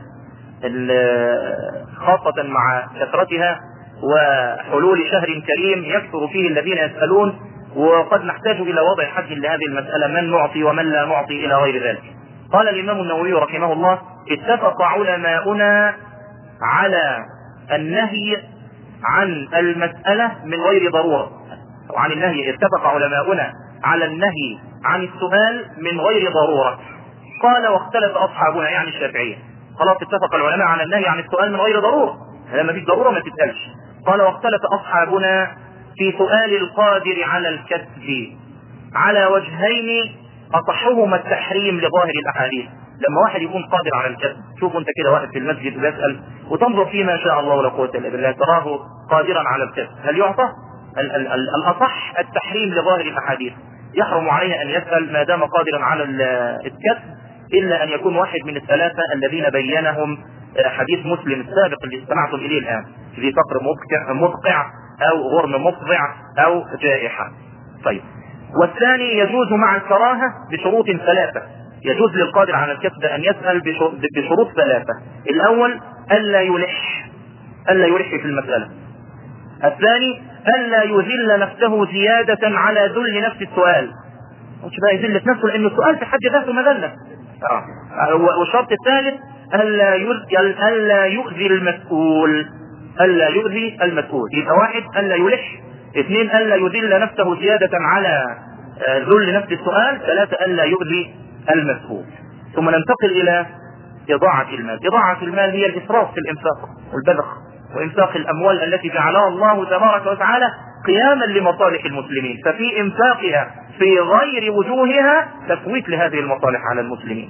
خاصة مع كثرتها وحلول شهر كريم يكثر فيه الذين يسألون، وقد نحتاج الى وضع حد لهذه المسألة، من نعطي ومن لا نعطي الى غير ذلك. قال الامام النووي رحمه الله: اتفق علماؤنا على النهي عن المسألة من غير ضرورة، أو عن النهي، اتفق علماؤنا على النهي عن السؤال من غير ضرورة. قال: واختلف أصحابنا، يعني الشافعية، خلاص اتفق العلماء على النهي عن السؤال من غير ضرورة، لما فيش ضرورة ما تسألش. قال: واختلف أصحابنا في سؤال القادر على الكسب على وجهين، أصحهما التحريم لظاهر الأحاديث. لما واحد يكون قادر على الكسب، شوف انت كده واقف في المسجد ويسأل وتنظر فيه ما شاء الله ولا قوة الا بالله، تراه قادرا على الكسب، هل يعطى؟ ال ال ال الأصح التحريم لظاهر الأحاديث، يحرم عليه أن يسأل ما دام قادرا على الكسب، إلا أن يكون واحد من الثلاثة الذين بينهم حديث مسلم السابق اللي استمعتم إليه الآن: ذي فقر مدقع او غرم مفضع او جائحة. طيب، والثاني يجوز مع الكراهة بشروط ثلاثة. يجوز للقادر على الكسب ان يسأل بشروط ثلاثة. الاول الا يلح، الا يلح في المسألة. الثاني الا يذل نفسه زيادة على ذل نفس السؤال، مش بقى يذل نفسه لان السؤال في حد ذاته مذلة. اه والشرط الثالث الا الا يؤذي المسؤول، الا يؤذي المسؤول. يبقى واحد الا يلح، اثنين الا يذل نفسه زيادة على ذل نفس السؤال، ثلاثة الا يؤذي المسؤول. ثم ننتقل الى اضاعة المال. اضاعة المال هي الاسراف في الانفاق والبذخ وانفاق الاموال التي جعلها الله تبارك وتعالى قياما لمصالح المسلمين، ففي انفاقها في غير وجوهها تفويت لهذه المصالح على المسلمين.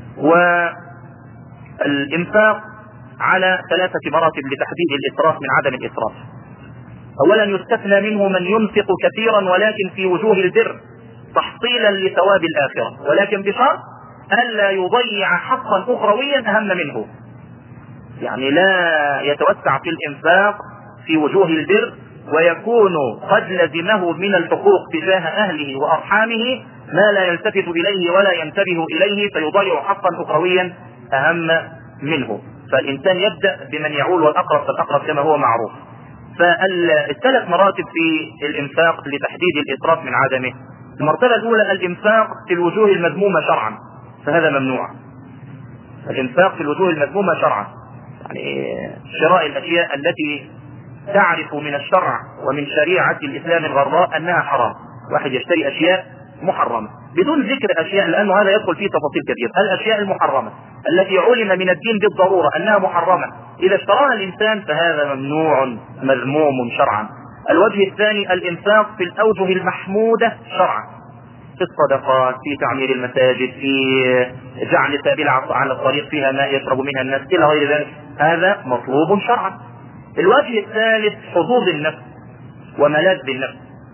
والانفاق على ثلاثة مراتب لتحديد الاسراف من عدم الاسراف. اولا يستثنى منه من ينفق كثيرا ولكن في وجوه البر تحصيلا لثواب الاخرة، ولكن بشرط الا يضيع حقا اخرويا اهم منه. يعني لا يتوسع في الانفاق في وجوه البر ويكون قد لزمه من الحقوق تجاه اهله وارحامه ما لا يلتفت اليه ولا ينتبه اليه فيضيع حقا اخرويا اهم منه. فالانسان يبدأ بمن يعول والاقرب فالاقرب كما هو معروف. فالثلاث مراتب في الانفاق لتحديد الاسراف من عدمه. المرتبة الاولى الانفاق في الوجوه المذمومة شرعا، فهذا ممنوع. الانفاق في الوجوه المذمومة شرعا يعني شراء الاشياء التي تعرف من الشرع ومن شريعة الاسلام الغراء انها حرام. واحد يشتري اشياء محرمة بدون ذكر اشياء، لانه هذا يدخل فيه تفاصيل كثيرة. الاشياء المحرمة التي علم من الدين بالضرورة انها محرمة اذا اشتراها الانسان فهذا ممنوع مذموم شرعا. الوجه الثاني الانفاق في الاوجه المحمودة شرعا، في الصدقات، في تعمير المساجد، في جعل سبيل على الطريق فيها ماء يشرب منها الناس الى غير ذلك، هذا مطلوب شرعا. الوجه الثالث حظوظ النفس وملاذ النفس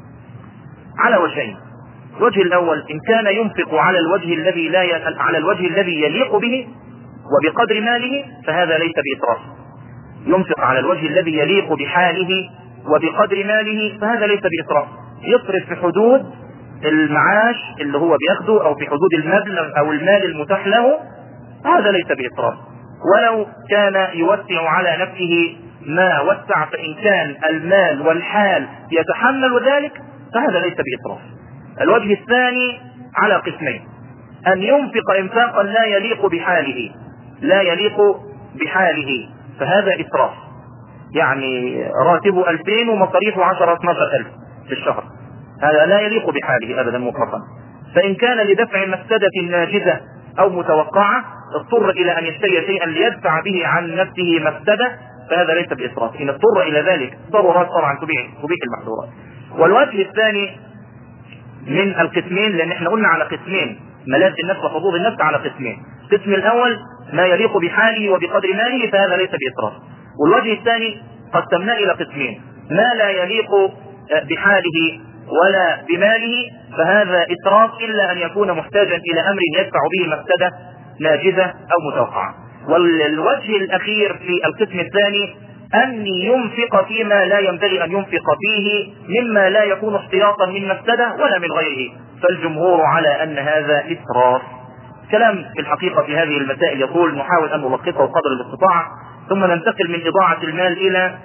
على وجهين. الوجه الاول ان كان ينفق على الوجه الذي لا ي... على الوجه الذي يليق به وبقدر ماله فهذا ليس بإسراف. ينفق على الوجه الذي يليق بحاله وبقدر ماله فهذا ليس بإسراف. يصرف في حدود المعاش اللي هو بياخده او في حدود المبلغ او المال المتاح له، هذا ليس بإسراف. ولو كان يوسع على نفسه ما وسع فإن كان المال والحال يتحمل ذلك فهذا ليس بإسراف. الوجه الثاني على قسمين: أن ينفق إنفاقا لا يليق بحاله، لا يليق بحاله فهذا إسراف. يعني راتبه ألفين ومصاريفه عشرة اثناشر ألف في الشهر، هذا لا يليق بحاله أبدا مطلقا. فإن كان لدفع مفسدة ناجزة أو متوقعة اضطر إلى أن يشتري شيئا ليدفع به عن نفسه مفسدة فهذا ليس بإسراف. إن اضطر إلى ذلك ضرورات طبعا تبيح تبيح المحظورات. والوجه الثاني من القسمين، لأن احنا قلنا على قسمين: ملاذ النفس وحظوظ النفس على قسمين. القسم الأول ما يليق بحاله وبقدر ماله فهذا ليس بإسراف. والوجه الثاني قسمناه إلى قسمين: ما لا يليق بحاله ولا بماله فهذا إسراف إلا أن يكون محتاجا إلى أمر يدفع به مفسدة ناجزة أو متوقعة. والوجه الأخير في القسم الثاني أن ينفق فيما لا ينبغي أن ينفق فيه مما لا يكون احتياطا من مفسدة ولا من غيره، فالجمهور على أن هذا إسراف. كلام في الحقيقة في هذه المسائل يقول نحاول أن نلخصه قدر الاستطاعة، ثم ننتقل من إضاعة المال إلى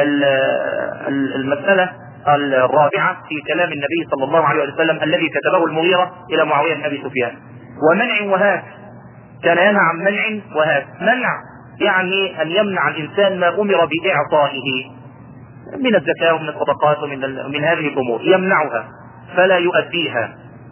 المسألة الرابعة في كلام النبي صلى الله عليه وسلم الذي كتبه المغيرة إلى معاوية بن أبي سفيان: ومنع وهات. كان ينهى عن منع وهات. منع يعني أن يمنع الإنسان ما أمر بإعطائه من الزكاة ومن الصدقات ومن من هذه الأمور، يمنعها فلا يؤديها.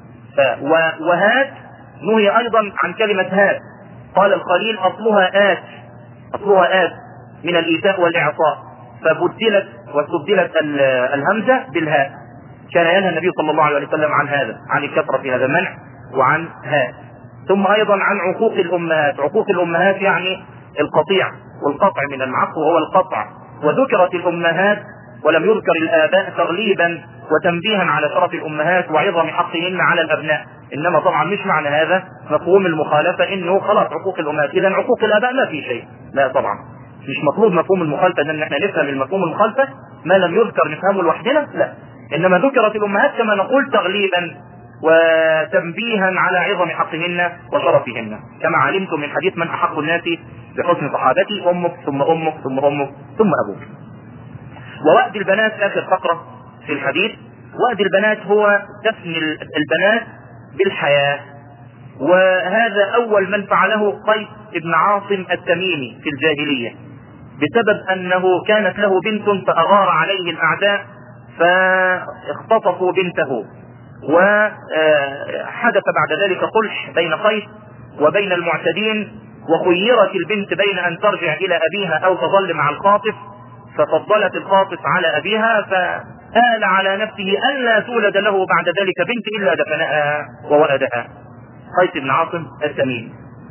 وهات نهي أيضا عن كلمة هات. قال الخليل أصلها آت، أصلها آت من الإيتاء والإعطاء، فبدلت واستبدلت الهمزة بالهاء. كان ينهى النبي صلى الله عليه وسلم عن هذا، عن الكثرة في هذا المنع وعن هات. ثم أيضا عن عقوق الأمهات. عقوق الأمهات يعني القطيع والقطع من المعق وهو القطع، وذكرت الأمهات ولم يذكر الآباء تغليبا وتنبيها على شرف الأمهات وعظم حقهن على الأبناء. إنما طبعا مش معنى هذا مفهوم المخالفة إنه خلاص عقوق الأمهات إذا عقوق الآباء ما في شيء، لا طبعا. مش مطلوب مفهوم المخالفة ان احنا نفهم المفهوم المخالفة ما لم يذكر نفهمه لوحدنا، لا، انما ذكرت الامهات كما نقول تغليبا وتنبيها على عظم حقهن وشرفهن، كما علمتم من حديث من احق الناس بحسن صحابتي امك ثم امك ثم امك ثم ابوك. ووأد البنات اخر فقرة في الحديث. وأد البنات هو دفن البنات بالحياة، وهذا اول من فعله قيس بن عاصم التميمي في الجاهلية، بسبب انه كانت له بنت فاغار عليه الاعداء فاختطفوا بنته، وحدث بعد ذلك قلح بين قيس وبين المعتدين، وخيرت البنت بين ان ترجع الى ابيها او تظل مع الخاطف، ففضلت الخاطف على ابيها، فآل على نفسه الا تولد له بعد ذلك بنت الا دفنها وولدها. قيس بن عاصم التميمي.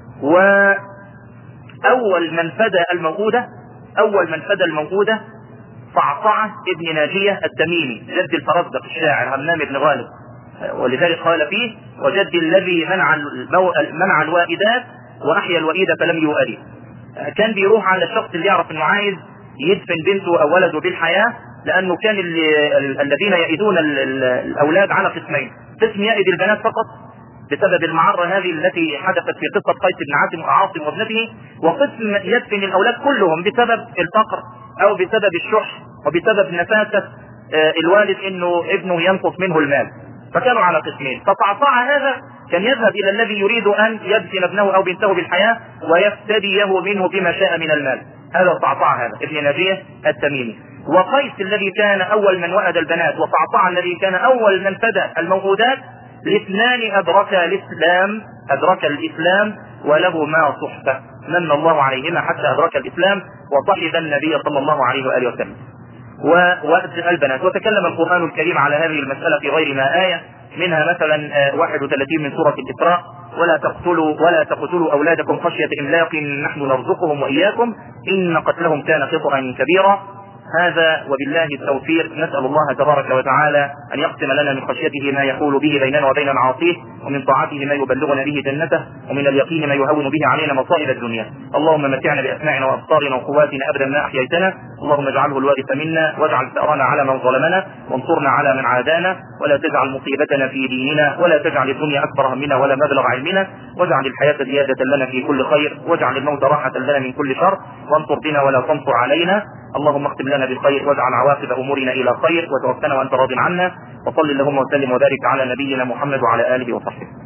واول من فدى الموءودة اول من فدى الموءودة صعصعة ابن ناجية التميمي جد الفرزدق الشاعر همام بن غالب، ولذلك قال فيه: وجد الذي منع المو... منع الوائدات واحيا الوئيد فلم يؤذي. كان بيروح على الشخص اللي يعرف انه عايز يدفن بنته او ولده بالحياة، لانه كان اللي... الذين يئدون الاولاد على قسمين: قسم يئد البنات فقط بسبب المعرة هذه التي حدثت في قصة قيس بن عاصم وابنته، وقسم يدفن الاولاد كلهم بسبب الفقر او بسبب الشح وبسبب نفاسة الوالد انه ابنه ينقص منه المال، فكانوا على قسمين. فصعصع هذا كان يذهب الى الذي يريد ان يدفن ابنه او بنته بالحياة ويفتديه منه بما شاء من المال، هذا صعصع هذا ابن ناجية التميمي. وقيس الذي كان اول من وأد البنات وصعصع الذي كان اول من فدى الموءودات، الاثنان ادركا الاسلام ادرك الاسلام ولهما صحبة، من الله عليهما حتى ادرك الاسلام وصحب النبي صلى الله عليه واله وسلم. ووأد البنات، وتكلم القرآن الكريم على هذه المسألة في غير ما آية، منها مثلا واحد وثلاثين من سورة الإسراء: ولا تقتلوا ولا تقتلوا أولادكم خشية إملاق نحن نرزقهم وإياكم إن قتلهم كان خطأ كبيرا. هذا وبالله التوفيق. نسأل الله تبارك وتعالى أن يقسم لنا من خشيته ما يحول به بيننا وبين معاصيه، ومن طاعته ما يبلغنا به جنته، ومن اليقين ما يهون به علينا مصائب الدنيا. اللهم متعنا بأسماعنا وأبصارنا وقواتنا أبدا ما أحييتنا، اللهم اجعله الوارث منا واجعل ثأرنا على من ظلمنا وانصرنا على من عادانا، ولا تجعل مصيبتنا في ديننا، ولا تجعل الدنيا أكبر همنا ولا مبلغ علمنا، واجعل الحياة زيادة لنا في كل خير، واجعل الموت راحة لنا من كل شر، وانصر بنا ولا تنصر علينا. اللهم اختم لنا بالخير واجعل عواقب امورنا الى خير، وتوفنا وانت راض عنا، وصل اللهم وسلم وبارك على نبينا محمد وعلى اله وصحبه.